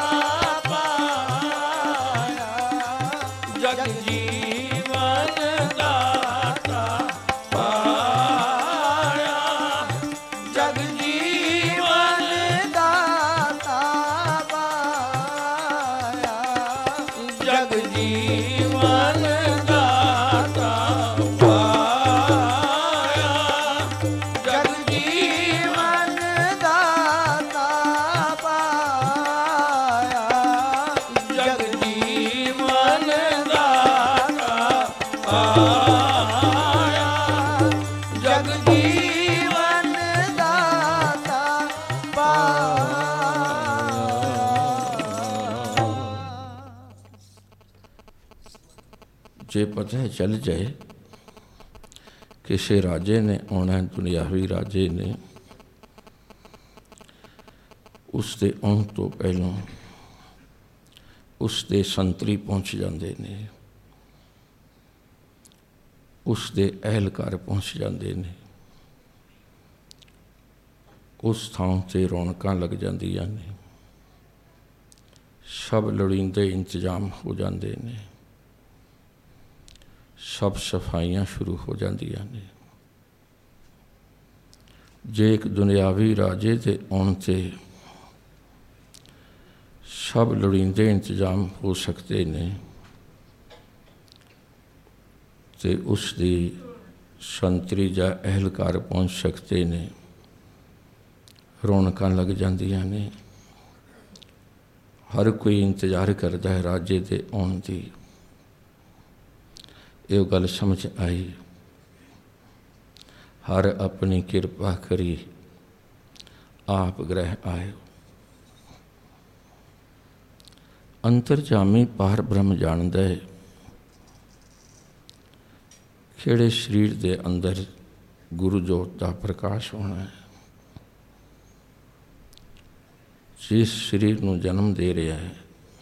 पाया जग जीवन दाता पाया ਜਗ ਜੀਵਨ ਦਾਤਾ ਪਾਇਆ, ਜਗ ਜੀਵਨ ਦਾਤਾ ਪਾਇਆ, ਜਗ ਜੀਵਨ ਦਾਤਾ ਪਾਇਆ, ਜਗ ਜੀਵਨ ਦਾਤਾ ਪਾਇਆ। ਜੇ ਪਤਾ ਚੱਲ ਜਾਏ ਕਿਸੇ ਰਾਜੇ ਨੇ ਆਉਣਾ, ਦੁਨਿਆਵੀ ਰਾਜੇ ਨੇ, ਉਸ ਦੇ ਆਉਣ ਤੋਂ ਪਹਿਲਾਂ ਉਸ ਦੇ ਸੰਤਰੀ ਪਹੁੰਚ ਜਾਂਦੇ ਨੇ, ਉਸ ਦੇ ਅਹਿਲਕਾਰ ਪਹੁੰਚ ਜਾਂਦੇ ਨੇ, ਉਸ ਥਾਂ 'ਤੇ ਰੌਣਕਾਂ ਲੱਗ ਜਾਂਦੀਆਂ ਨੇ, ਸਭ ਲੋੜੀਂਦੇ ਇੰਤਜ਼ਾਮ ਹੋ ਜਾਂਦੇ ਨੇ, ਸਭ ਸਫਾਈਆਂ ਸ਼ੁਰੂ ਹੋ ਜਾਂਦੀਆਂ ਨੇ। ਜੇ ਇੱਕ ਦੁਨਿਆਵੀ ਰਾਜੇ ਦੇ ਆਉਣ 'ਤੇ ਸਭ ਲੋੜੀਂਦੇ ਇੰਤਜ਼ਾਮ ਹੋ ਸਕਦੇ ਨੇ, ਤੇ ਉਸ ਦੀ ਸੰਤਰੀ ਜਾਂ ਅਹਿਲਕਾਰ ਪਹੁੰਚ ਸਕਦੇ ਨੇ, ਰੌਣਕਾਂ ਲੱਗ ਜਾਂਦੀਆਂ ਨੇ, ਹਰ ਕੋਈ ਇੰਤਜ਼ਾਰ ਕਰਦਾ ਹੈ ਰਾਜੇ ਦੇ ਆਉਣ ਦੀ। ਇਹ ਗੱਲ ਸਮਝ ਆਈ, ਹਰ ਆਪਣੀ ਕਿਰਪਾ ਕਰੀ ਆਪ ਗ੍ਰਹਿ ਆਇਓ। ਅੰਤਰਜਾਮੀ ਪਾਰ ਬ੍ਰਹਮ ਜਾਣਦਾ ਹੈ ਕਿਹੜੇ ਸਰੀਰ ਦੇ ਅੰਦਰ ਗੁਰੂ ਜੋਤ ਦਾ ਪ੍ਰਕਾਸ਼ ਹੋਣਾ ਹੈ। ਜਿਸ ਸਰੀਰ ਨੂੰ ਜਨਮ ਦੇ ਰਿਹਾ ਹੈ,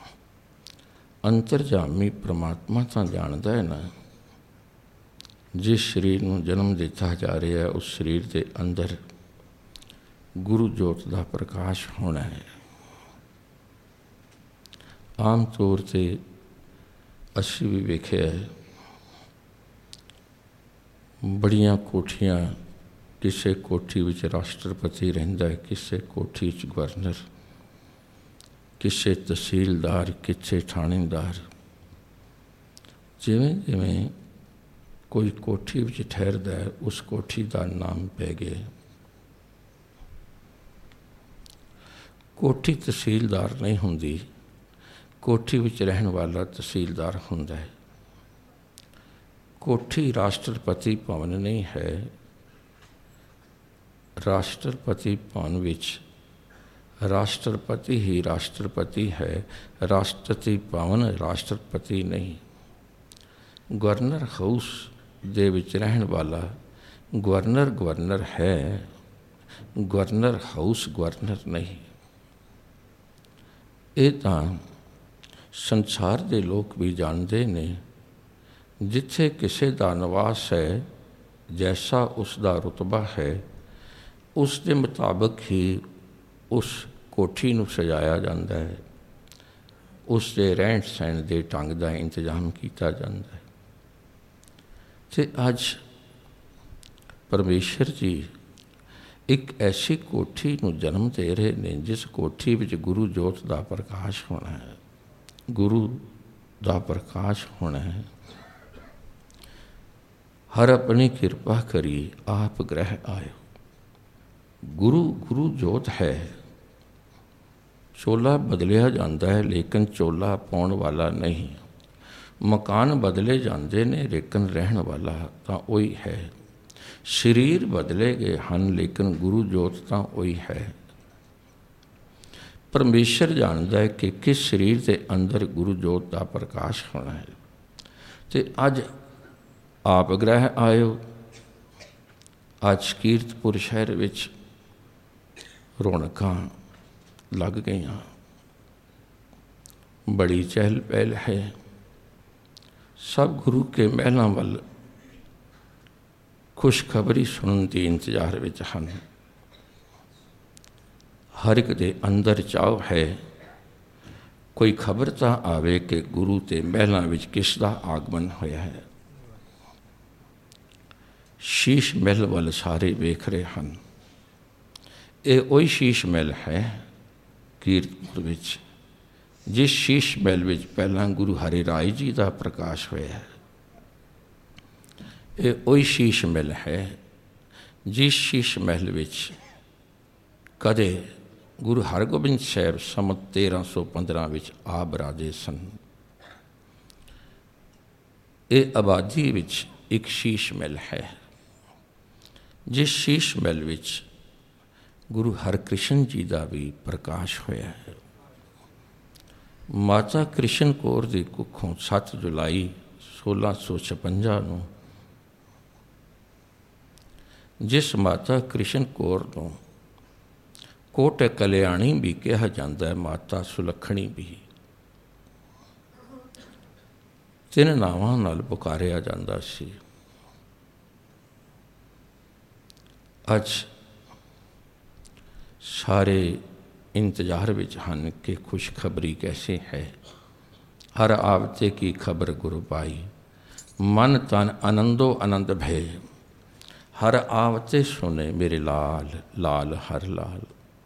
ਅੰਤਰਜਾਮੀ ਪ੍ਰਮਾਤਮਾ ਤਾਂ ਜਾਣਦਾ ਹੈ ਨਾ, ਜਿਸ ਸਰੀਰ ਨੂੰ ਜਨਮ ਦਿੱਤਾ ਜਾ ਰਿਹਾ ਹੈ ਉਸ ਸਰੀਰ ਦੇ ਅੰਦਰ ਗੁਰੂ ਜੋਤ ਦਾ ਪ੍ਰਕਾਸ਼ ਹੋਣਾ ਹੈ। ਆਮ ਤੌਰ 'ਤੇ ਅਸੀਂ ਵੀ ਵੇਖਿਆ ਹੈ, ਬੜੀਆਂ ਕੋਠੀਆਂ, ਕਿਸੇ ਕੋਠੀ ਵਿੱਚ ਰਾਸ਼ਟਰਪਤੀ ਰਹਿੰਦਾ ਹੈ, ਕਿਸੇ ਕੋਠੀ 'ਚ ਗਵਰਨਰ, ਕਿਸੇ ਤਹਿਸੀਲਦਾਰ, ਕਿਸੇ ਥਾਣੇਦਾਰ। ਜਿਵੇਂ ਜਿਵੇਂ ਕੋਈ ਕੋਠੀ ਵਿੱਚ ਠਹਿਰਦਾ ਹੈ, ਉਸ ਕੋਠੀ ਦਾ ਨਾਮ ਪੈ ਗਿਆ। ਕੋਠੀ ਤਹਿਸੀਲਦਾਰ ਨਹੀਂ ਹੁੰਦੀ, ਕੋਠੀ ਵਿੱਚ ਰਹਿਣ ਵਾਲਾ ਤਹਿਸੀਲਦਾਰ ਹੁੰਦਾ ਹੈ। ਕੋਠੀ ਰਾਸ਼ਟਰਪਤੀ ਭਵਨ ਨਹੀਂ ਹੈ, ਰਾਸ਼ਟਰਪਤੀ ਭਵਨ ਵਿੱਚ ਰਾਸ਼ਟਰਪਤੀ ਹੀ ਰਾਸ਼ਟਰਪਤੀ ਹੈ, ਰਾਸ਼ਟਰਪਤੀ ਭਵਨ ਰਾਸ਼ਟਰਪਤੀ ਨਹੀਂ। ਗਵਰਨਰ ਹਾਊਸ ਦੇ ਵਿੱਚ ਰਹਿਣ ਵਾਲਾ ਗਵਰਨਰ ਗਵਰਨਰ ਹੈ, ਗਵਰਨਰ ਹਾਊਸ ਗਵਰਨਰ ਨਹੀਂ। ਇਹ ਤਾਂ ਸੰਸਾਰ ਦੇ ਲੋਕ ਵੀ ਜਾਣਦੇ ਨੇ, ਜਿੱਥੇ ਕਿਸੇ ਦਾ ਨਿਵਾਸ ਹੈ, ਜੈਸਾ ਉਸ ਦਾ ਰੁਤਬਾ ਹੈ, ਉਸ ਦੇ ਮੁਤਾਬਕ ਹੀ ਉਸ ਕੋਠੀ ਨੂੰ ਸਜਾਇਆ ਜਾਂਦਾ ਹੈ, ਉਸ ਦੇ ਰਹਿਣ ਸਹਿਣ ਦੇ ਢੰਗ ਦਾ ਇੰਤਜ਼ਾਮ ਕੀਤਾ ਜਾਂਦਾ ਹੈ। ਤੇ ਅੱਜ ਪਰਮੇਸ਼ਰ ਜੀ ਇੱਕ ਐਸੀ ਕੋਠੀ ਨੂੰ ਜਨਮ ਦੇ ਰਹੇ ਨੇ, ਜਿਸ ਕੋਠੀ ਵਿੱਚ ਗੁਰੂ ਜੋਤ ਦਾ ਪ੍ਰਕਾਸ਼ ਹੋਣਾ ਹੈ, ਗੁਰੂ ਦਾ ਪ੍ਰਕਾਸ਼ ਹੋਣਾ ਹੈ। ਹਰ ਆਪਣੀ ਕਿਰਪਾ ਕਰੀ ਆਪ ਗ੍ਰਹਿ ਆਇਓ। ਗੁਰੂ ਗੁਰੂ ਜੋਤ ਹੈ। ਚੋਲਾ ਬਦਲਿਆ ਜਾਂਦਾ ਹੈ, ਲੇਕਿਨ ਚੋਲਾ ਪਾਉਣ ਵਾਲਾ ਨਹੀਂ। ਮਕਾਨ ਬਦਲੇ ਜਾਂਦੇ ਨੇ, ਲੇਕਿਨ ਰਹਿਣ ਵਾਲਾ ਤਾਂ ਉਹੀ ਹੈ। ਸਰੀਰ ਬਦਲੇ ਗਏ ਹਨ, ਲੇਕਿਨ ਗੁਰੂ ਜੋਤ ਤਾਂ ਉਹੀ ਹੈ। ਪਰਮੇਸ਼ਰ ਜਾਣਦਾ ਹੈ ਕਿ ਕਿਸ ਸਰੀਰ ਦੇ ਅੰਦਰ ਗੁਰੂ ਜੋਤ ਦਾ ਪ੍ਰਕਾਸ਼ ਹੋਣਾ ਹੈ। ਤੇ ਅੱਜ ਆਪ ਗ੍ਰਹਿ ਆਇਓ। ਅੱਜ ਕੀਰਤਪੁਰ ਸ਼ਹਿਰ ਵਿੱਚ ਰੌਣਕਾਂ ਲੱਗ ਗਈਆਂ, ਬੜੀ ਚਹਿਲ ਪਹਿਲ ਹੈ। ਸਭ ਗੁਰੂ ਕੇ ਮਹਿਲਾਂ ਵੱਲ ਖੁਸ਼ਖਬਰੀ ਸੁਣਨ ਦੇ ਇੰਤਜ਼ਾਰ ਵਿੱਚ ਹਨ। ਹਰ ਇੱਕ ਦੇ ਅੰਦਰ ਚਾਅ ਹੈ, ਕੋਈ ਖਬਰ ਤਾਂ ਆਵੇ ਕਿ ਗੁਰੂ ਦੇ ਮਹਿਲਾਂ ਵਿੱਚ ਕਿਸ ਦਾ ਆਗਮਨ ਹੋਇਆ ਹੈ। ਸ਼ੀਸ਼ ਮਹਿਲ ਵੱਲ ਸਾਰੇ ਵੇਖ ਰਹੇ ਹਨ। ਇਹ ਉਹੀ ਸ਼ੀਸ਼ ਮਹਿਲ ਹੈ ਕੀਰਤਪੁਰ ਵਿੱਚ, ਜਿਸ ਸ਼ੀਸ਼ ਮਹਿਲ ਵਿੱਚ ਪਹਿਲਾਂ ਗੁਰੂ ਹਰਿ ਰਾਏ ਜੀ ਦਾ ਪ੍ਰਕਾਸ਼ ਹੋਇਆ, ਇਹ ਉਹੀ ਸ਼ੀਸ਼ ਮਹਿਲ ਹੈ ਜਿਸ ਸ਼ੀਸ਼ ਮਹਿਲ ਵਿੱਚ ਕਦੇ ਗੁਰੂ ਹਰਗੋਬਿੰਦ ਸਾਹਿਬ ਸੰਮਤ 1315 ਵਿੱਚ ਆ ਬਰਾਜੇ ਸਨ। ਇਹ ਆਬਾਦੀ ਵਿੱਚ ਇੱਕ ਸ਼ੀਸ਼ ਮਹਿਲ ਹੈ, ਜਿਸ ਸ਼ੀਸ਼ ਮਹਿਲ ਵਿੱਚ ਗੁਰੂ ਹਰਕ੍ਰਿਸ਼ਨ ਜੀ ਦਾ ਵੀ ਪ੍ਰਕਾਸ਼ ਹੋਇਆ ਹੈ। ਮਾਤਾ ਕ੍ਰਿਸ਼ਨ ਕੌਰ ਦੀ ਕੁੱਖੋਂ 7 ਜੁਲਾਈ 1656 ਨੂੰ, ਜਿਸ ਮਾਤਾ ਕ੍ਰਿਸ਼ਨ ਕੌਰ ਨੂੰ ਕੋਟ ਕਲਿਆਣੀ ਵੀ ਕਿਹਾ ਜਾਂਦਾ ਹੈ, ਮਾਤਾ ਸੁਲੱਖਣੀ ਵੀ, 3 ਨਾਵਾਂ ਨਾਲ ਪੁਕਾਰਿਆ ਜਾਂਦਾ ਸੀ। ਅੱਜ ਸਾਰੇ ਇੰਤਜ਼ਾਰ ਵਿੱਚ ਹਨ ਕਿ ਖੁਸ਼ਖਬਰੀ ਕੈਸੇ ਹੈ। ਹਰ ਆਵਤੇ ਕੀ ਖਬਰ ਗੁਰੂ ਪਾਈ, ਮਨ ਤਨ ਆਨੰਦੋ ਆਨੰਦ ਭੈ, ਹਰ ਆਵਤੇ ਸੁਨੇ ਮੇਰੇ ਲਾਲ, ਲਾਲ ਹਰ ਲਾਲ।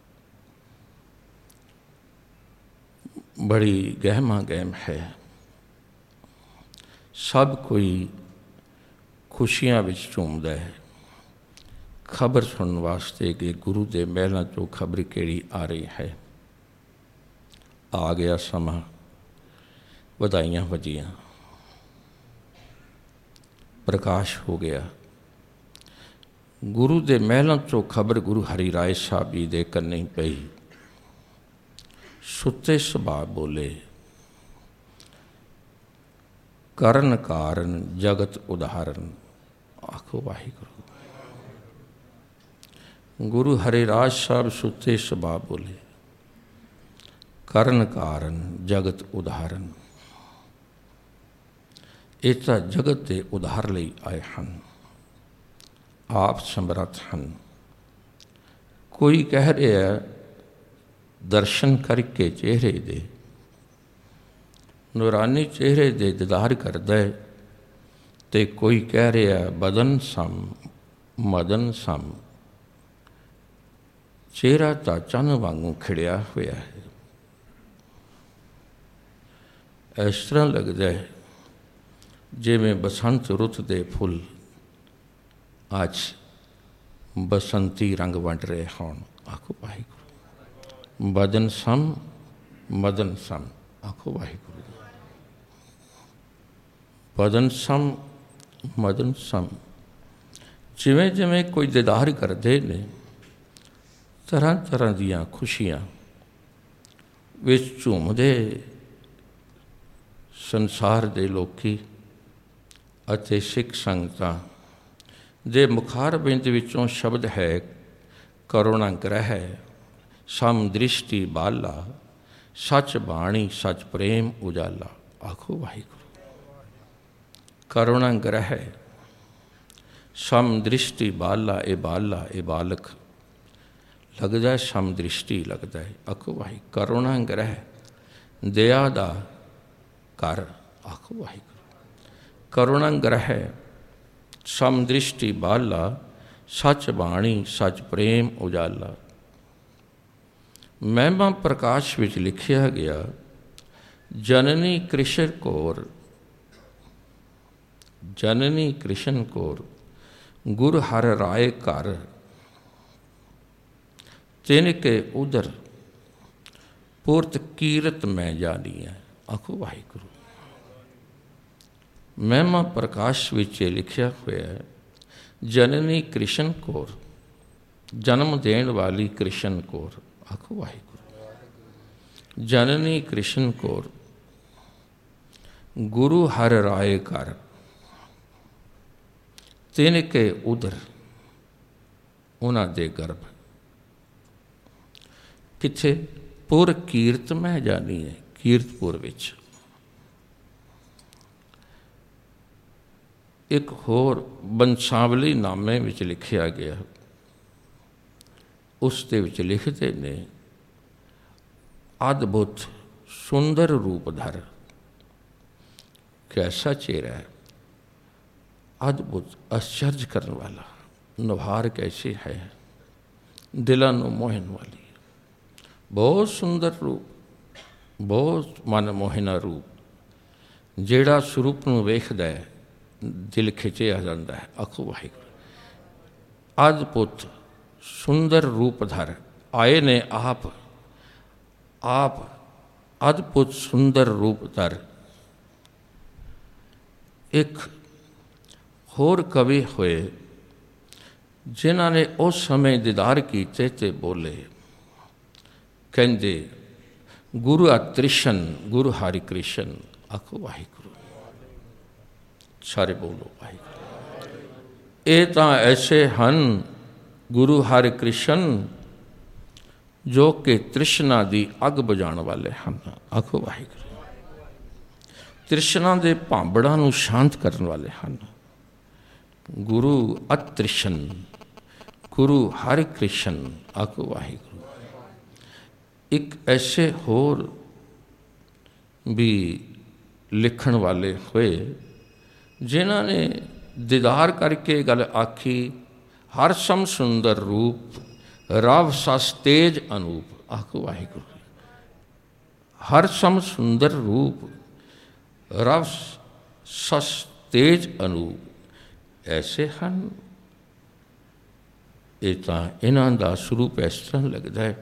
ਬੜੀ ਗਹਿਮਾ ਗਹਿਮ ਹੈ। ਸਭ ਕੋਈ ਖੁਸ਼ੀਆਂ ਵਿੱਚ ਝੂਮਦਾ ਹੈ ਖਬਰ ਸੁਣਨ ਵਾਸਤੇ ਕਿ ਗੁਰੂ ਦੇ ਮਹਿਲਾਂ 'ਚੋਂ ਖਬਰ ਕਿਹੜੀ ਆ ਰਹੀ ਹੈ। ਆ ਗਿਆ ਸਮਾਂ, ਵਧਾਈਆਂ ਵੱਜੀਆਂ, ਪ੍ਰਕਾਸ਼ ਹੋ ਗਿਆ। ਗੁਰੂ ਦੇ ਮਹਿਲਾਂ 'ਚੋਂ ਖਬਰ ਗੁਰੂ ਹਰਿ ਰਾਏ ਸਾਹਿਬ ਜੀ ਦੇ ਕੰਨੀ ਪਈ। ਸੁੱਤੇ ਸੁਭਾਅ ਬੋਲੇ, ਕਰਨ ਕਾਰਨ ਜਗਤ ਉਦਾਹਰਨ। ਆਖੋ ਵਾਹਿਗੁਰੂ। ਗੁਰੂ ਹਰਿਰਾਜ ਸਾਹਿਬ ਸੁੱਤੇ ਸੁਭਾਅ ਬੋਲੇ, ਕਰਨ ਕਾਰਨ ਜਗਤ ਉਦਾਹਰਨ। ਇਹ ਤਾਂ ਜਗਤ ਦੇ ਉਦਾਹਰ ਲਈ ਆਏ ਹਨ। ਆਪ ਸਮਰੱਥ ਹਨ। ਕੋਈ ਕਹਿ ਰਿਹਾ ਦਰਸ਼ਨ ਕਰਕੇ ਚਿਹਰੇ ਦੇ, ਨੂਰਾਨੀ ਚਿਹਰੇ ਦੇ ਦੀਦਾਰ ਕਰਦਾ ਹੈ, ਤੇ ਕੋਈ ਕਹਿ ਰਿਹਾ ਬਦਨ ਸਮ ਮਦਨ ਸਮ, ਚਿਹਰਾ ਤਾਂ ਚੰਨ ਵਾਂਗੂ ਖਿੜਿਆ ਹੋਇਆ ਹੈ। ਇਸ ਤਰ੍ਹਾਂ ਲੱਗਦਾ ਹੈ ਜਿਵੇਂ ਬਸੰਤ ਰੁੱਤ ਦੇ ਫੁੱਲ ਅੱਜ ਬਸੰਤੀ ਰੰਗ ਵੰਡ ਰਹੇ ਹੋਣ। ਆਖੋ ਵਾਹਿਗੁਰੂ। ਬਦਨ ਸਮ ਮਦਨ ਸਮ। ਆਖੋ ਵਾਹਿਗੁਰੂ। ਬਦਨ ਸਮ ਮਦਨ ਸਮ। ਜਿਵੇਂ ਜਿਵੇਂ ਕੋਈ ਦੀਦਾਰ ਕਰਦੇ ਨੇ, ਤਰ੍ਹਾਂ ਤਰ੍ਹਾਂ ਦੀਆਂ ਖੁਸ਼ੀਆਂ ਵਿੱਚ ਝੂਮਦੇ ਸੰਸਾਰ ਦੇ ਲੋਕੀ ਅਤੇ ਸਿੱਖ ਸੰਗਤਾਂ ਦੇ ਮੁਖਾਰਬਿੰਦ ਵਿੱਚੋਂ ਸ਼ਬਦ ਹੈ, ਕਰੁਣਾ ਗ੍ਰਹਿ ਸਮ ਦ੍ਰਿਸ਼ਟੀ ਬਾਲਾ, ਸੱਚ ਬਾਣੀ ਸੱਚ ਪ੍ਰੇਮ ਉਜਾਲਾ। ਆਖੋ ਵਾਹਿਗੁਰੂ। ਕਰੁਣਾ ਗ੍ਰਹਿ ਸਮ ਦ੍ਰਿਸ਼ਟੀ ਬਾਲਾ, ਇਹ ਬਾਲਾ ਇਹ ਬਾਲਕ ਲੱਗਦਾ, ਸਮ ਦ੍ਰਿਸ਼ਟੀ ਲੱਗਦਾ ਹੈ। ਆਖੋ ਵਾਹਿਗੁਰੂ। ਕਰੁਣਾ ਗ੍ਰਹਿ ਦਇਆ ਦਾ ਘਰ। ਆਖੋ ਵਾਹਿਗੁਰੂ। ਕਰੁਣਾ ਗ੍ਰਹਿ ਸਮ ਦ੍ਰਿਸ਼ਟੀ ਬਾਲਾ, ਸੱਚ ਬਾਣੀ ਸੱਚ ਪ੍ਰੇਮ ਉਜਾਲਾ। ਮਹਿਮਾ ਪ੍ਰਕਾਸ਼ ਵਿੱਚ ਲਿਖਿਆ ਗਿਆ, ਜਨਨੀ ਕ੍ਰਿਸ਼ਨ ਕੌਰ, ਜਨਨੀ ਕ੍ਰਿਸ਼ਨ ਕੌਰ ਗੁਰ ਹਰ ਰਾਏ ਘਰ, ਤਿਨ ਕੇ ਉਦਰ ਪੁਰਤ ਕੀਰਤ ਮੈਂ ਜਾਣੀ ਹੈ। ਆਖੋ ਵਾਹਿਗੁਰੂ। ਮਹਿਮਾ ਪ੍ਰਕਾਸ਼ ਵਿੱਚ ਇਹ ਲਿਖਿਆ ਹੋਇਆ ਹੈ, ਜਨਨੀ ਕ੍ਰਿਸ਼ਨ ਕੌਰ, ਜਨਮ ਦੇਣ ਵਾਲੀ ਕ੍ਰਿਸ਼ਨ ਕੌਰ। ਆਖੋ ਵਾਹਿਗੁਰੂ। ਜਨਨੀ ਕ੍ਰਿਸ਼ਨ ਕੌਰ ਗੁਰੂ ਹਰ ਰਾਏ ਘਰ, ਤਿਨ ਕੇ ਉਦਰ, ਉਹਨਾਂ ਦੇ ਗਰਭ। ਕਿੱਥੇ? ਪੁਰ ਕੀਰਤ ਮੈਂ ਜਾਣੀ ਹੈ, ਕੀਰਤਪੁਰ ਵਿੱਚ। ਇੱਕ ਹੋਰ ਬੰਸਾਵਲੀ ਨਾਮੇ ਵਿੱਚ ਲਿਖਿਆ ਗਿਆ, ਉਸ ਦੇ ਵਿੱਚ ਲਿਖਦੇ ਨੇ, ਅਦਭੁਤ ਸੁੰਦਰ ਰੂਪ ਧਰ। ਕੈਸਾ ਚਿਹਰਾ ਹੈ, ਅਦਭੁਤ ਆਸ਼ਚर्य ਕਰਨ ਵਾਲਾ, ਨੁਹਾਰ ਕੈਸੇ ਹੈ, ਦਿਲਾਂ ਨੂੰ ਮੋਹਣ ਵਾਲੀ, ਬਹੁਤ ਸੁੰਦਰ ਰੂਪ। बहुत मन मोहिना रूप जिहड़ा स्वरूप नूं वेखदा है दिल खिंचिया जाता है। आखो वाहिगुरू। अद्भुत सुंदर रूप धर आए ने आप अद्भुत सुंदर रूप धर। एक होर कवि होए जिन्हां ने उस समय दीदार कीते ते बोले, कहंदे गुरु अतृष्ण गुरु हरि कृष्ण। आखो वाहिगुरू। सारे बोलो वाहिगुरू। ये तां ऐसे हन गुरु हरि कृष्ण जो कि तृष्णा दी अग बुझाण वाले हैं। आखो वाहिगुरू। तृष्णा दे भांबड़ां नूं शांत करन वाले हैं। गुरु अतृष्ण गुरु हरि कृष्ण। आखो वाहिगुरू। एक ऐसे होर भी लिखण वाले होए जिन्हां ने दीदार करके गल आखी, हर सम सुंदर रूप रव सस तेज अनूप। आखो वाहिगुरू। हर सम सुंदर रूप रव सस तेज अनूप ऐसे हैं। ये तां इन्हां दा स्वरूप इस तरह लगता है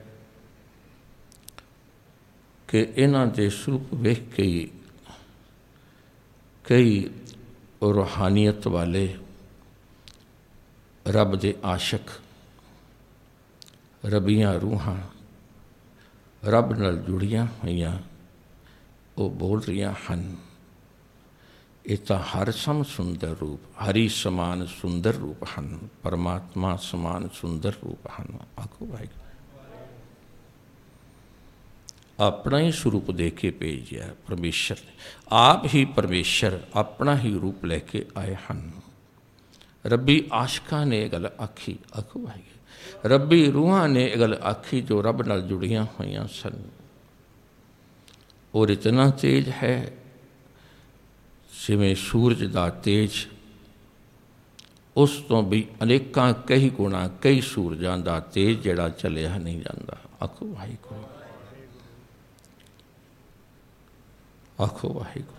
कि इन्हां दे स्वरूप वेख के ही कई रूहानियत वाले रब दे आशक रबियां रूहां रब नाल जुड़ियां होइयां वो बोल रहियां हन, ये तां हर सम सुंदर रूप हरि समान सुंदर रूप हैं, परमात्मा समान सुंदर रूप हैं। आखो वाहिगुरू। अपना ही स्वरूप दे के भेजिया परमेश्वर ने। आप ही परमेश्वर अपना ही रूप लेके आए हैं। रब्बी आशका ने गल आखी। आखो वाहिगुरू। रब्बी रूहां ने गल आखी जो रब नाल जुड़ियां हुई सन। और इतना तेज है जिवें सूरज का तेज, उस तो भी अनेकां कई गुणा कई सूरजां का तेज जिहड़ा चलिया नहीं जाता। आखो वाहिगुरू। आखो वाहिगुरू।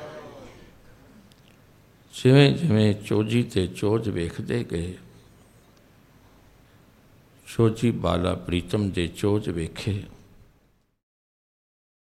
जिवें जिवें चोजी ते चोज वेखदे गए, चोजी बाला प्रीतम दे चोज वेखे